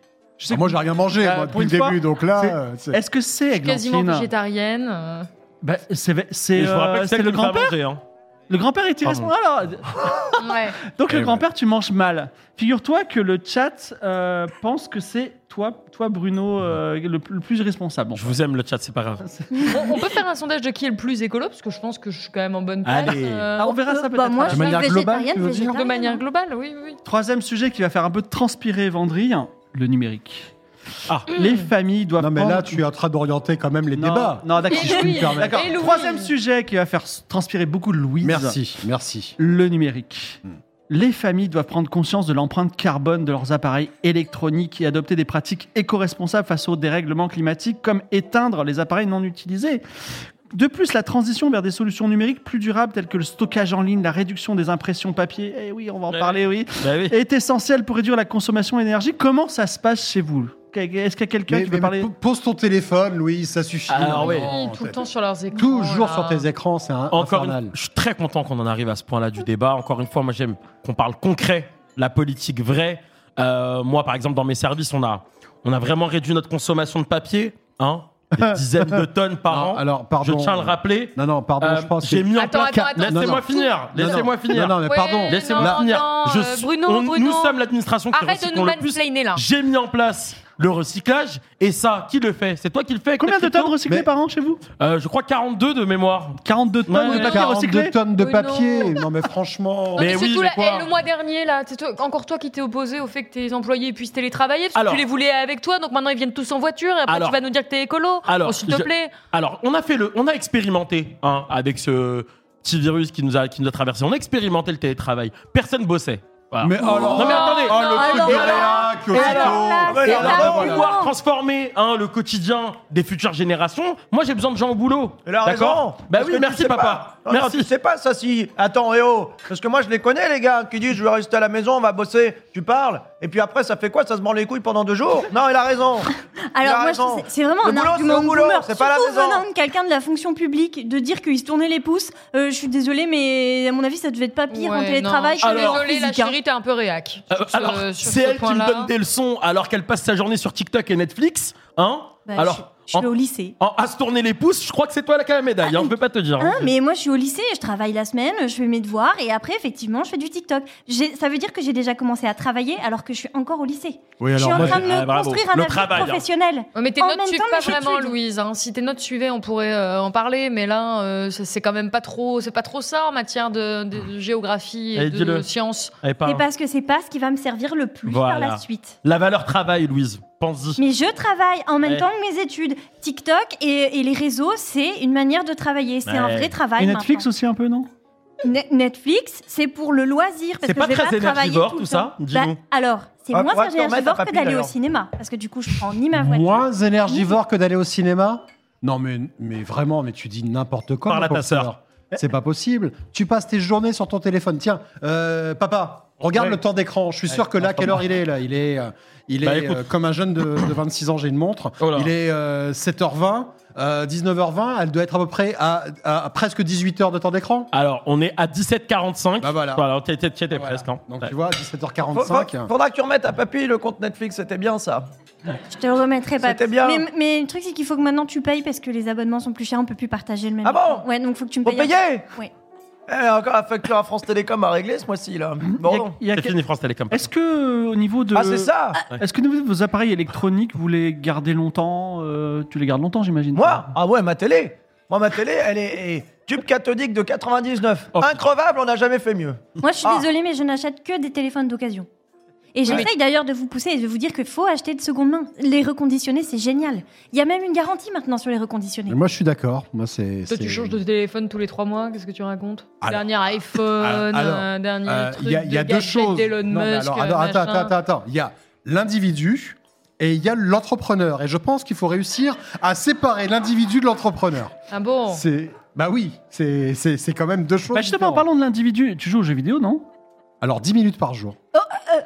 Je sais Ah, moi, j'ai rien mangé Euh, moi, pour depuis une le fois, début, donc là. c'est- euh, c'est- Est-ce que c'est Je suis quasiment Églantine végétarienne. euh. Bah, c'est c'est, Et je vous rappelle euh, que c'est c'est le le grand-père. grand-père. Hein. Le grand-père est Pardon. irresponsable. Alors, Ouais. donc le Eh grand-père, tu manges mal. Figure-toi que le chat euh, pense que c'est toi, toi Bruno, euh, le, le plus responsable. Bon. Je vous aime le chat, c'est pas grave. On, on peut faire un sondage de qui est le plus écolo, parce que je pense que je suis quand même en bonne place. Allez. euh, Ah, on verra ça Bah, peut-être. moi, à la je fin. suis manière globale, végétarienne, tu veux dire de végétarienne. manière globale, oui, oui. Troisième sujet qui va faire un peu transpirer Vendry, le numérique. Ah. Les familles doivent Non, mais prendre- là, tu es en train d'orienter quand même les Non, débats. non, d'accord. Et si je puis me Louis, permettre. D'accord. et Louis. Troisième sujet qui va faire s- transpirer beaucoup de Louise. Merci, merci. Le numérique. Hmm. Les familles doivent prendre conscience de l'empreinte carbone de leurs appareils électroniques et adopter des pratiques éco-responsables face au dérèglement climatique, comme éteindre les appareils non utilisés. De plus, la transition vers des solutions numériques plus durables telles que le stockage en ligne, la réduction des impressions papier, eh oui, on va en Ouais. parler, oui, Bah oui. est essentielle pour réduire la consommation d'énergie. Comment ça se passe chez vous ? Est-ce qu'il y a quelqu'un Mais, qui mais- veut parler mais pose ton téléphone, Louis, ça suffit. Alors, Non, oui. non, tout le t'es- temps sur leurs écrans. Toujours là. sur tes écrans, c'est un Encore infernal. une... Je suis très content qu'on en arrive à ce point-là du débat. Encore une fois, moi j'aime qu'on parle concret, la politique vraie. Euh, moi, par exemple, dans mes services, on a, on a vraiment réduit notre consommation de papier, hein, des dizaines de tonnes par Non, an. alors, pardon. Je tiens à le rappeler. Non, non, pardon, Euh, je pense j'ai que... mis en Attends, place. attends, attends. Laissez-moi Non, non. finir. Non, non. Laissez-moi finir. Non, non, mais Ouais, pardon. Laissez-moi non, finir. non, Je euh, suis- Bruno, on- Bruno. Nous sommes l'administration qui Arrête de recycle nous le plus. mansplainer, là. J'ai mis en place le recyclage et ça, qui le fait? C'est toi qui le fais avec Combien ta de tonnes crypto recyclées Mais- par an chez vous Euh, Je crois quarante-deux de mémoire. quarante-deux tonnes Ouais, de papier quarante-deux recyclé tonnes de Oui, papier. non. Non, mais franchement... Non, Mais mais oui, surtout, mais là, quoi eh, le mois dernier, là, c'est toi- encore toi qui t'es opposé au fait que tes employés puissent télétravailler, parce que Alors- tu les voulais avec toi, donc maintenant ils viennent tous en voiture, et après Alors- tu vas nous dire que t'es écolo. Alors, Oh, s'il te je- plaît. Alors, on a fait le, on a expérimenté hein, avec ce petit virus qui nous a, qui nous a traversé. On a expérimenté le télétravail. Personne bossait. Voilà. Mais alors... Non mais attendez. Oh, le truc alors de là- Léa, Et alors là, Kyoto. c'est Et alors, la pour honte. pouvoir transformer hein, le quotidien des futures générations, moi j'ai besoin de gens au boulot. Elle a raison. D'accord Bah Parce oui, que tu merci sais papa. pas. Non, Merci. non, tu sais pas ça si. Attends, eh oh. Parce que moi je les connais les gars qui disent je vais rester à la maison, on va bosser. Tu parles. Et puis après ça fait quoi? Ça se branle les couilles pendant deux jours? Non, il a raison. Il a Alors moi, je raison. trouve que c'est c'est vraiment Le un boulot, argument c'est au boulot, boomer, c'est pas à la surtout maison. venant de quelqu'un de la fonction publique, de dire qu'il se tournait les pouces. Euh, je suis désolée, mais à mon avis, ça devait être pas pire en Ouais, télétravail non, que je suis en désolée, la physique, hein. chérie, t'es un peu réac. Euh, sur ce- alors, sur c'est ce elle qui me point-là. donne des leçons alors qu'elle passe sa journée sur TikTok et Netflix, hein Bah, Alors, je, je suis en- au lycée. en- à se tourner les pouces, je crois que c'est toi la qui a la médaille. Hein, je peux pas te dire. Hein, mais moi, je suis au lycée, je travaille la semaine, je fais mes devoirs et après, effectivement, je fais du TikTok. J'ai- Ça veut dire que j'ai déjà commencé à travailler alors que je suis encore au lycée. Oui, je suis alors en moi, train de j'ai- me Ah, bravo. construire un Le avenir travail, hein. professionnel. Ouais, mais tes En notes même suivent temps, pas mes vraiment, études. Louise. hein. Si tes notes suivaient, on pourrait euh, en parler, mais là, euh, c'est c'est quand même pas trop, c'est pas trop ça en matière de, de géographie et Allez, de dis-le. sciences. Allez, parle. C'est parce que c'est pas ce qui va me servir le plus Voilà. par la suite. La valeur travail, Louise. Pense-y. Mais je travaille en même Ouais. temps que mes études. TikTok et, et les réseaux, c'est une manière de travailler. C'est un Ouais. vrai travail. Et Netflix maintenant. aussi un peu, non Ne- Netflix, c'est pour le loisir. Parce C'est que pas je vais très pas travailler énergivore, tout, tout le ça temps. Dis-nous. Bah, alors, c'est Ouais, moins faudra que tu remettes énergivore ta que papy, d'aller au d'ailleurs. cinéma. Parce que du coup, je prends ni ma voiture. Moins énergivore que d'aller au cinéma? Non, mais, mais vraiment, mais tu dis n'importe quoi. Parle mon à ta pauvre sœur. sœur. C'est pas possible. Tu passes tes journées sur ton téléphone. Tiens, euh, papa, regarde Ouais. le temps d'écran. Je suis sûr que là, quelle heure il est là? Il est, euh, il Bah, est écoute. euh, comme un jeune de, de vingt-six ans, j'ai une montre. Oh là. Il est euh, sept heures vingt, euh, dix-neuf heures vingt. Elle doit être à peu près à, à- à presque dix-huit heures de temps d'écran. Alors, on est à dix-sept quarante-cinq. Bah voilà. Voilà, tu étais, tu étais Voilà. presque. hein. Donc Ouais. tu vois, dix-sept heures Faut- quarante-cinq. faut- Faudra que tu remettes à papy le compte Netflix, c'était bien ça. Je te le remettrai pas. C'était bien. Mais, mais le truc, c'est qu'il faut que maintenant tu payes parce que les abonnements sont plus chers. On peut plus partager le même. Ah bon écran. Ouais, donc faut que tu me Faut payes. payer. Ouais. Eh, encore la facture à France Télécom à régler ce mois-ci là. Bon. Il y a- il y a C'est que- fini France Télécom. Est-ce que au niveau de. Ah c'est ça. Est-ce que vos vos appareils électroniques, vous les gardez longtemps euh, Tu les gardes longtemps, j'imagine. Moi Ah ouais, ma télé. Moi ma télé, elle est, est tube cathodique de quatre-vingt-dix-neuf. Oh. Increvable, on n'a jamais fait mieux. Moi, je suis Ah. désolée, mais je n'achète que des téléphones d'occasion. Et j'essaye d'ailleurs de vous pousser et de vous dire qu'il faut acheter de seconde main. Les reconditionnés, c'est génial. Il y a même une garantie maintenant sur les reconditionnés. Mais moi, je suis d'accord. Moi, c'est. Toi, c'est- tu changes de téléphone tous les trois mois, qu'est-ce que tu racontes Alors- Dernier iPhone, alors, euh, dernier Euh, truc Il y a, il y a de deux gadget choses. d'Elon Non, mais Musk, alors, attends, attends, machin. attends, attends. Il y a l'individu et il y a l'entrepreneur. Et je pense qu'il faut réussir à séparer l'individu de l'entrepreneur. Ah bon C'est. Bah oui, c'est c'est- c'est quand même deux choses. Bah justement, différentes. parlons de l'individu. Tu joues aux jeux vidéo, non Alors, dix minutes par jour. Oh,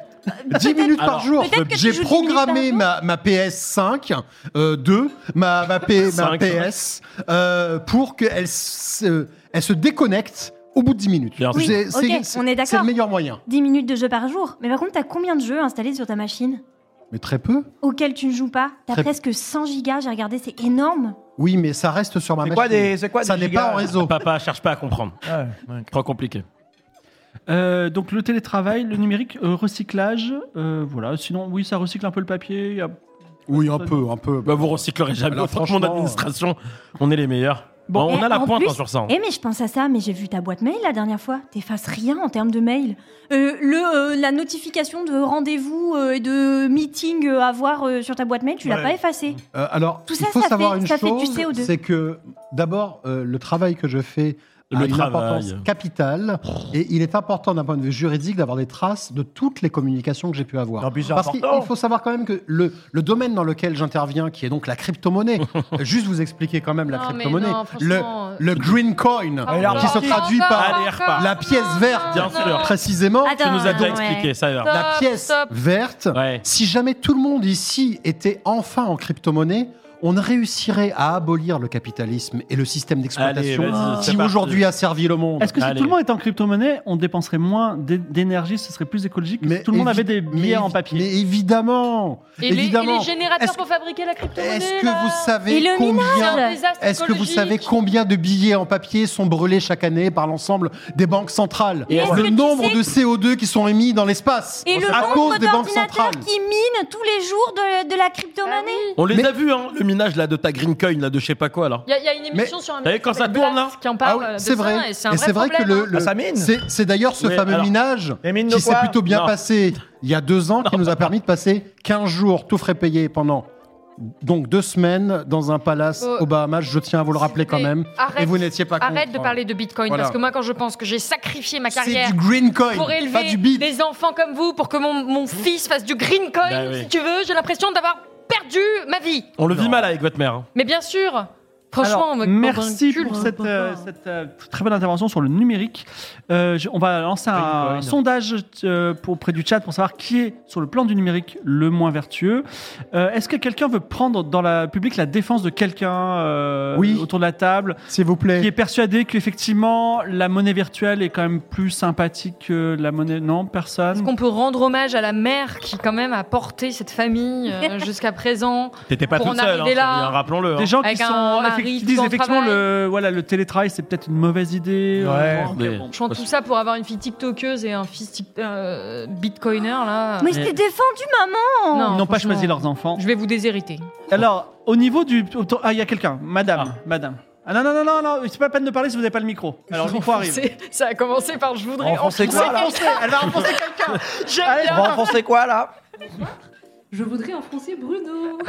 dix minutes par Alors, jour. peut-être que tu J'ai joues dix minutes programmé par ma, ma P S cinq, euh, deux, ma, ma, P, ma cinq, P S, euh, pour qu'elle se, elle se déconnecte au bout de dix minutes. Bien Oui, C'est- ok, c'est- on est C'est d'accord. le meilleur moyen. dix minutes de jeu par jour. Mais par contre, t'as combien de jeux installés sur ta machine Mais très peu. Auquel tu ne joues pas. T'as Très- presque cent gigas, j'ai regardé, c'est énorme. Oui, mais ça reste sur ma C'est machine. quoi des- c'est quoi Ça des n'est gigas pas en réseau. Papa, cherche pas à comprendre. Ouais, ouais. Trop compliqué. Euh, donc le télétravail, le numérique, euh, recyclage, euh, voilà. Sinon, oui, ça recycle un peu le papier. il y a- Oui, un peu, un peu. Bah, vous recyclerez jamais. Là, Autant que franchement, mon administration, on est les meilleurs. Bon, on Et a la en pointe plus- hein, sur ça. hein. Eh mais je pense à ça, mais j'ai vu ta boîte mail la dernière fois. T'effaces rien en termes de mail. Euh, le, euh, la notification de rendez-vous euh, et de meeting euh, à voir euh, sur ta boîte mail, tu l'as Ouais. pas effacée. Euh, alors, Tout il ça, faut ça savoir fait- une ça fait du chose, C O deux. c'est que d'abord, euh, le travail que je fais a Le une travail. importance capitale et il est important d'un point de vue juridique d'avoir des traces de toutes les communications que j'ai pu avoir. Non, puis c'est Parce qu'il important. il faut savoir quand même que le, le domaine dans lequel j'interviens, qui est donc la crypto-monnaie, juste vous expliquer quand même la Non, mais crypto-monnaie, non, le, franchement, le green coin, Ah, Et là, qui se reparti. traduit Encore, par Allez, repart. la pièce verte, Bien sûr. précisément. Attends, Tu nous as déjà ouais. expliqué, ça va. Stop, La pièce stop. verte, Ouais. si jamais tout le monde ici était enfin en crypto-monnaie, on réussirait à abolir le capitalisme et le système d'exploitation Allez, vas-y, c'est qui parti. aujourd'hui a servi le monde. Est-ce que si Allez. tout le monde était en crypto-monnaie, on dépenserait moins d'é- d'énergie, ce serait plus écologique que si tout le monde évi- avait des billets mais en évi- papier? Mais évidemment, Et les, et évidemment. les générateurs Est-ce- pour fabriquer la crypto-monnaie Est-ce que là vous Et savez le combien C'est un désastre Est-ce que vous écologique. savez combien de billets en papier sont brûlés chaque année par l'ensemble des banques centrales Et est-ce Le que tu nombre sais de C O deux qui sont émis dans l'espace Et le à nombre cause des banques d'ordinateurs centrales. qui minent tous les jours de, de la crypto-monnaie. On les Mais- a vus, hein, le minage là, de ta green coin, là, de je sais pas quoi. là. Il y, a- il y a une émission sur un savez, mec quand qui ça s'appelle tourne, là Blast qui en Ah parle oui, de c'est ça, vrai. et c'est un vrai c'est vrai problème, que le, hein. le- Ah, ça mine. c'est, c'est d'ailleurs ce Oui, fameux alors- minage Et mine de qui s'est quoi plutôt bien Non. passé il y a deux ans, qui nous a permis de passer quinze jours, tout frais payé pendant donc deux semaines dans un palace Oh. aux Bahamas. Je tiens à vous le rappeler quand Mais même. arrête- Et vous n'étiez pas Arrête contre. de parler de Bitcoin, Voilà. parce que moi, quand je pense que j'ai sacrifié ma C'est carrière du green coin, pour pas élever du bit. des enfants comme vous, pour que mon, mon fils fasse du green coin, Bah oui. si tu veux, j'ai l'impression d'avoir perdu ma vie. On le vit mal avec votre mère. hein. Mais bien sûr, franchement, Alors, me- merci me- pour cette, euh, cette, euh, très bonne intervention sur le numérique. Euh, je- on va lancer un, Bitcoin. sondage euh, pour, auprès du chat pour savoir qui est, sur le plan du numérique, le moins vertueux. Euh, Est-ce que quelqu'un veut prendre dans la public la défense de quelqu'un euh, Oui. autour de la table S'il vous plaît. qui est persuadé qu'effectivement la monnaie virtuelle est quand même plus sympathique que la monnaie... Non, personne. Est-ce qu'on peut rendre hommage à la mère qui, quand même, a porté cette famille euh, jusqu'à présent? T'étais pas Pour toute en seule, hein, arriver là. Fabien, rappelons-le. hein. Des gens qui, Avec un sont, mari effect- qui tout disent en effectivement travail. le, voilà, le télétravail c'est peut-être une mauvaise idée. Ouais. Euh, bon, ok, Mais- bon. Je chante tout ça pour avoir une fille tiktokeuse et un fils tic- euh, bitcoiner, là. Mais je t'ai défendu, maman. Non, Ils n'ont pas franchement, choisi leurs enfants. Je vais vous déshériter. Alors, au niveau du... Ah, il y a quelqu'un. Madame, Ah. madame. Ah non, non, non, non, non, c'est pas la peine de parler si vous n'avez pas le micro. Alors, le micro arrive. C'est- Ça a commencé par je voudrais Enfoncer enfoncer quoi, là quelqu'un. Elle va enfoncer quelqu'un. J'aime Allez, bien. On va enfoncer quoi là Je voudrais enfoncer Bruno.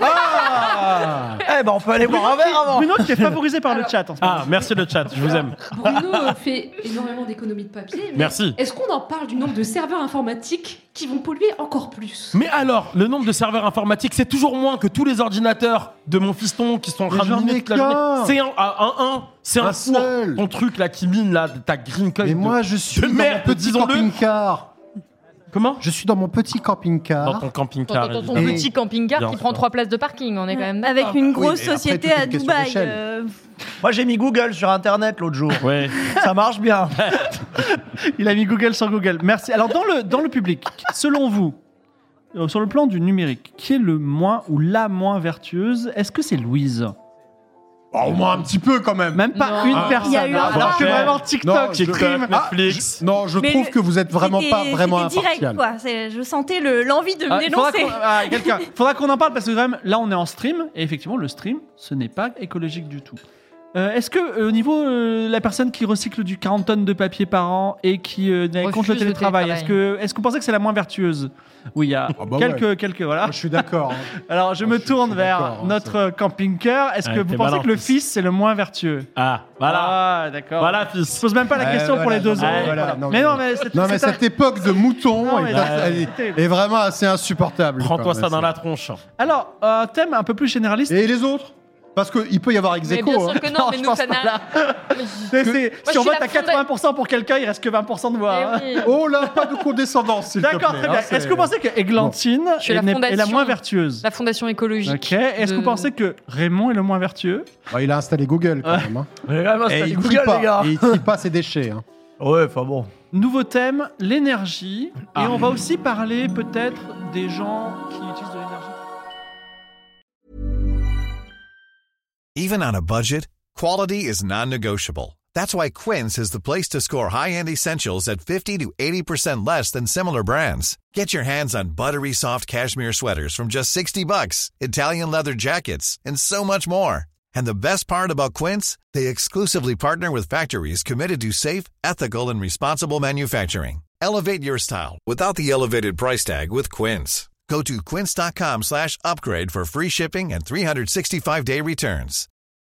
Ah Eh ben on peut aller boire un verre avant. Bruno qui est favorisé par le chat en ce moment. Ah, merci le chat, je vous aime. Bruno euh, fait énormément d'économies de papier. Mais Merci. Est-ce qu'on en parle du nombre de serveurs informatiques qui vont polluer encore plus? Mais alors, le nombre de serveurs informatiques, c'est toujours moins que tous les ordinateurs de mon fiston qui sont en Mais train de j'en miner ai toute la journée. qu'un. C'est un, ah, un, un, c'est un, Un four. seul. Ton truc là qui mine là, ta green coin. Mais de- moi, je suis de dans merde, mon petit disons-le. camping-car. Comment Je suis dans mon petit Dans camping-car. ton camping-car. Dans ton Et- petit camping-car Bien qui sûr. prend trois places de parking, on est quand même d'accord. Avec une Oui, grosse mais après, société tout est à une question Dubaï. d'échelle. euh, Moi j'ai mis Google sur internet l'autre jour. Ouais. Ça marche bien. Il a mis Google sur Google. Merci. Alors, dans le, dans le public, selon vous, euh, sur le plan du numérique, qui est le moins ou la moins vertueuse? Est-ce que c'est Louise? Oh, au moins un petit peu quand même. Même pas Non. une Ah, personne. il y a eu un Alors que rappel. vraiment TikTok, Non, je- stream. Ah, Netflix. je- non, je Mais trouve le- que vous êtes vraiment c'était- pas vraiment c'était direct, impartial. quoi. C'est- Je sentais le- l'envie de me Ah, il faudra dénoncer. qu'on ah, quelqu'un- faudra qu'on en parle parce que quand même, là on est en stream et effectivement le stream ce n'est pas écologique du tout. Euh, Est-ce que euh, au niveau euh, la personne qui recycle du quarante tonnes de papier par an et qui euh, est Refuse contre le le télétravail, est-ce télétravail. que est-ce que vous pensez que c'est la moins vertueuse? Oui, il y a Ah bah quelques ouais. quelques voilà. Moi, je suis d'accord. hein. Alors je moi, me je suis- tourne je suis vers d'accord, hein, notre camping-car. Est-ce que Ouais, vous t'es pensez malin, que le fils. fils c'est le moins vertueux? Ah, voilà. Ah, d'accord. Voilà, Je fils. pose même pas la Ouais, question pour voilà, les deux non, autres. mais Voilà. voilà, non, mais mais- non, mais c'est- Non, mais c'est un- cette époque de mouton Non, est, mais- est- est vraiment assez insupportable. Prends-toi quoi. ça dans C'est- la tronche. Alors un thème un peu plus généraliste. Et les autres Parce qu'il peut y avoir ex Mais aequo, bien hein. sûr que non, Non, mais je nous, pense ça pas n'a... là. C'est- c'est- je si on suis vote la à fonda- quatre-vingts pour cent pour quelqu'un, il reste que vingt pour cent de voix. hein. Eh oui. Oh là, pas de condescendance, s'il te plaît. D'accord, très hein, bien. c'est- Est-ce que vous pensez que Églantine Je suis la est, n'est- est la fondation. moins vertueuse? La fondation écologique. Ok. Est-ce que de- vous pensez que Raymond est le moins vertueux? Bah, il a installé Google quand Ouais. même. hein. Mais quand même, Et c'est il Google trie pas. les gars. Et il trie pas ses déchets. hein. Ouais, enfin bon. Nouveau thème, l'énergie. Ah. Et on va aussi parler peut-être des gens qui utilisent de l'énergie. Even on a budget, quality is non-negotiable. That's why Quince is the place to score high-end essentials at fifty to eighty percent less than similar brands. Get your hands on buttery soft cashmere sweaters from just sixty bucks, Italian leather jackets, and so much more. And the best part about Quince, they exclusively partner with factories committed to safe, ethical, and responsible manufacturing. Elevate your style without the elevated price tag with Quince. Go to quince.com slash upgrade for free shipping and three sixty-five day returns.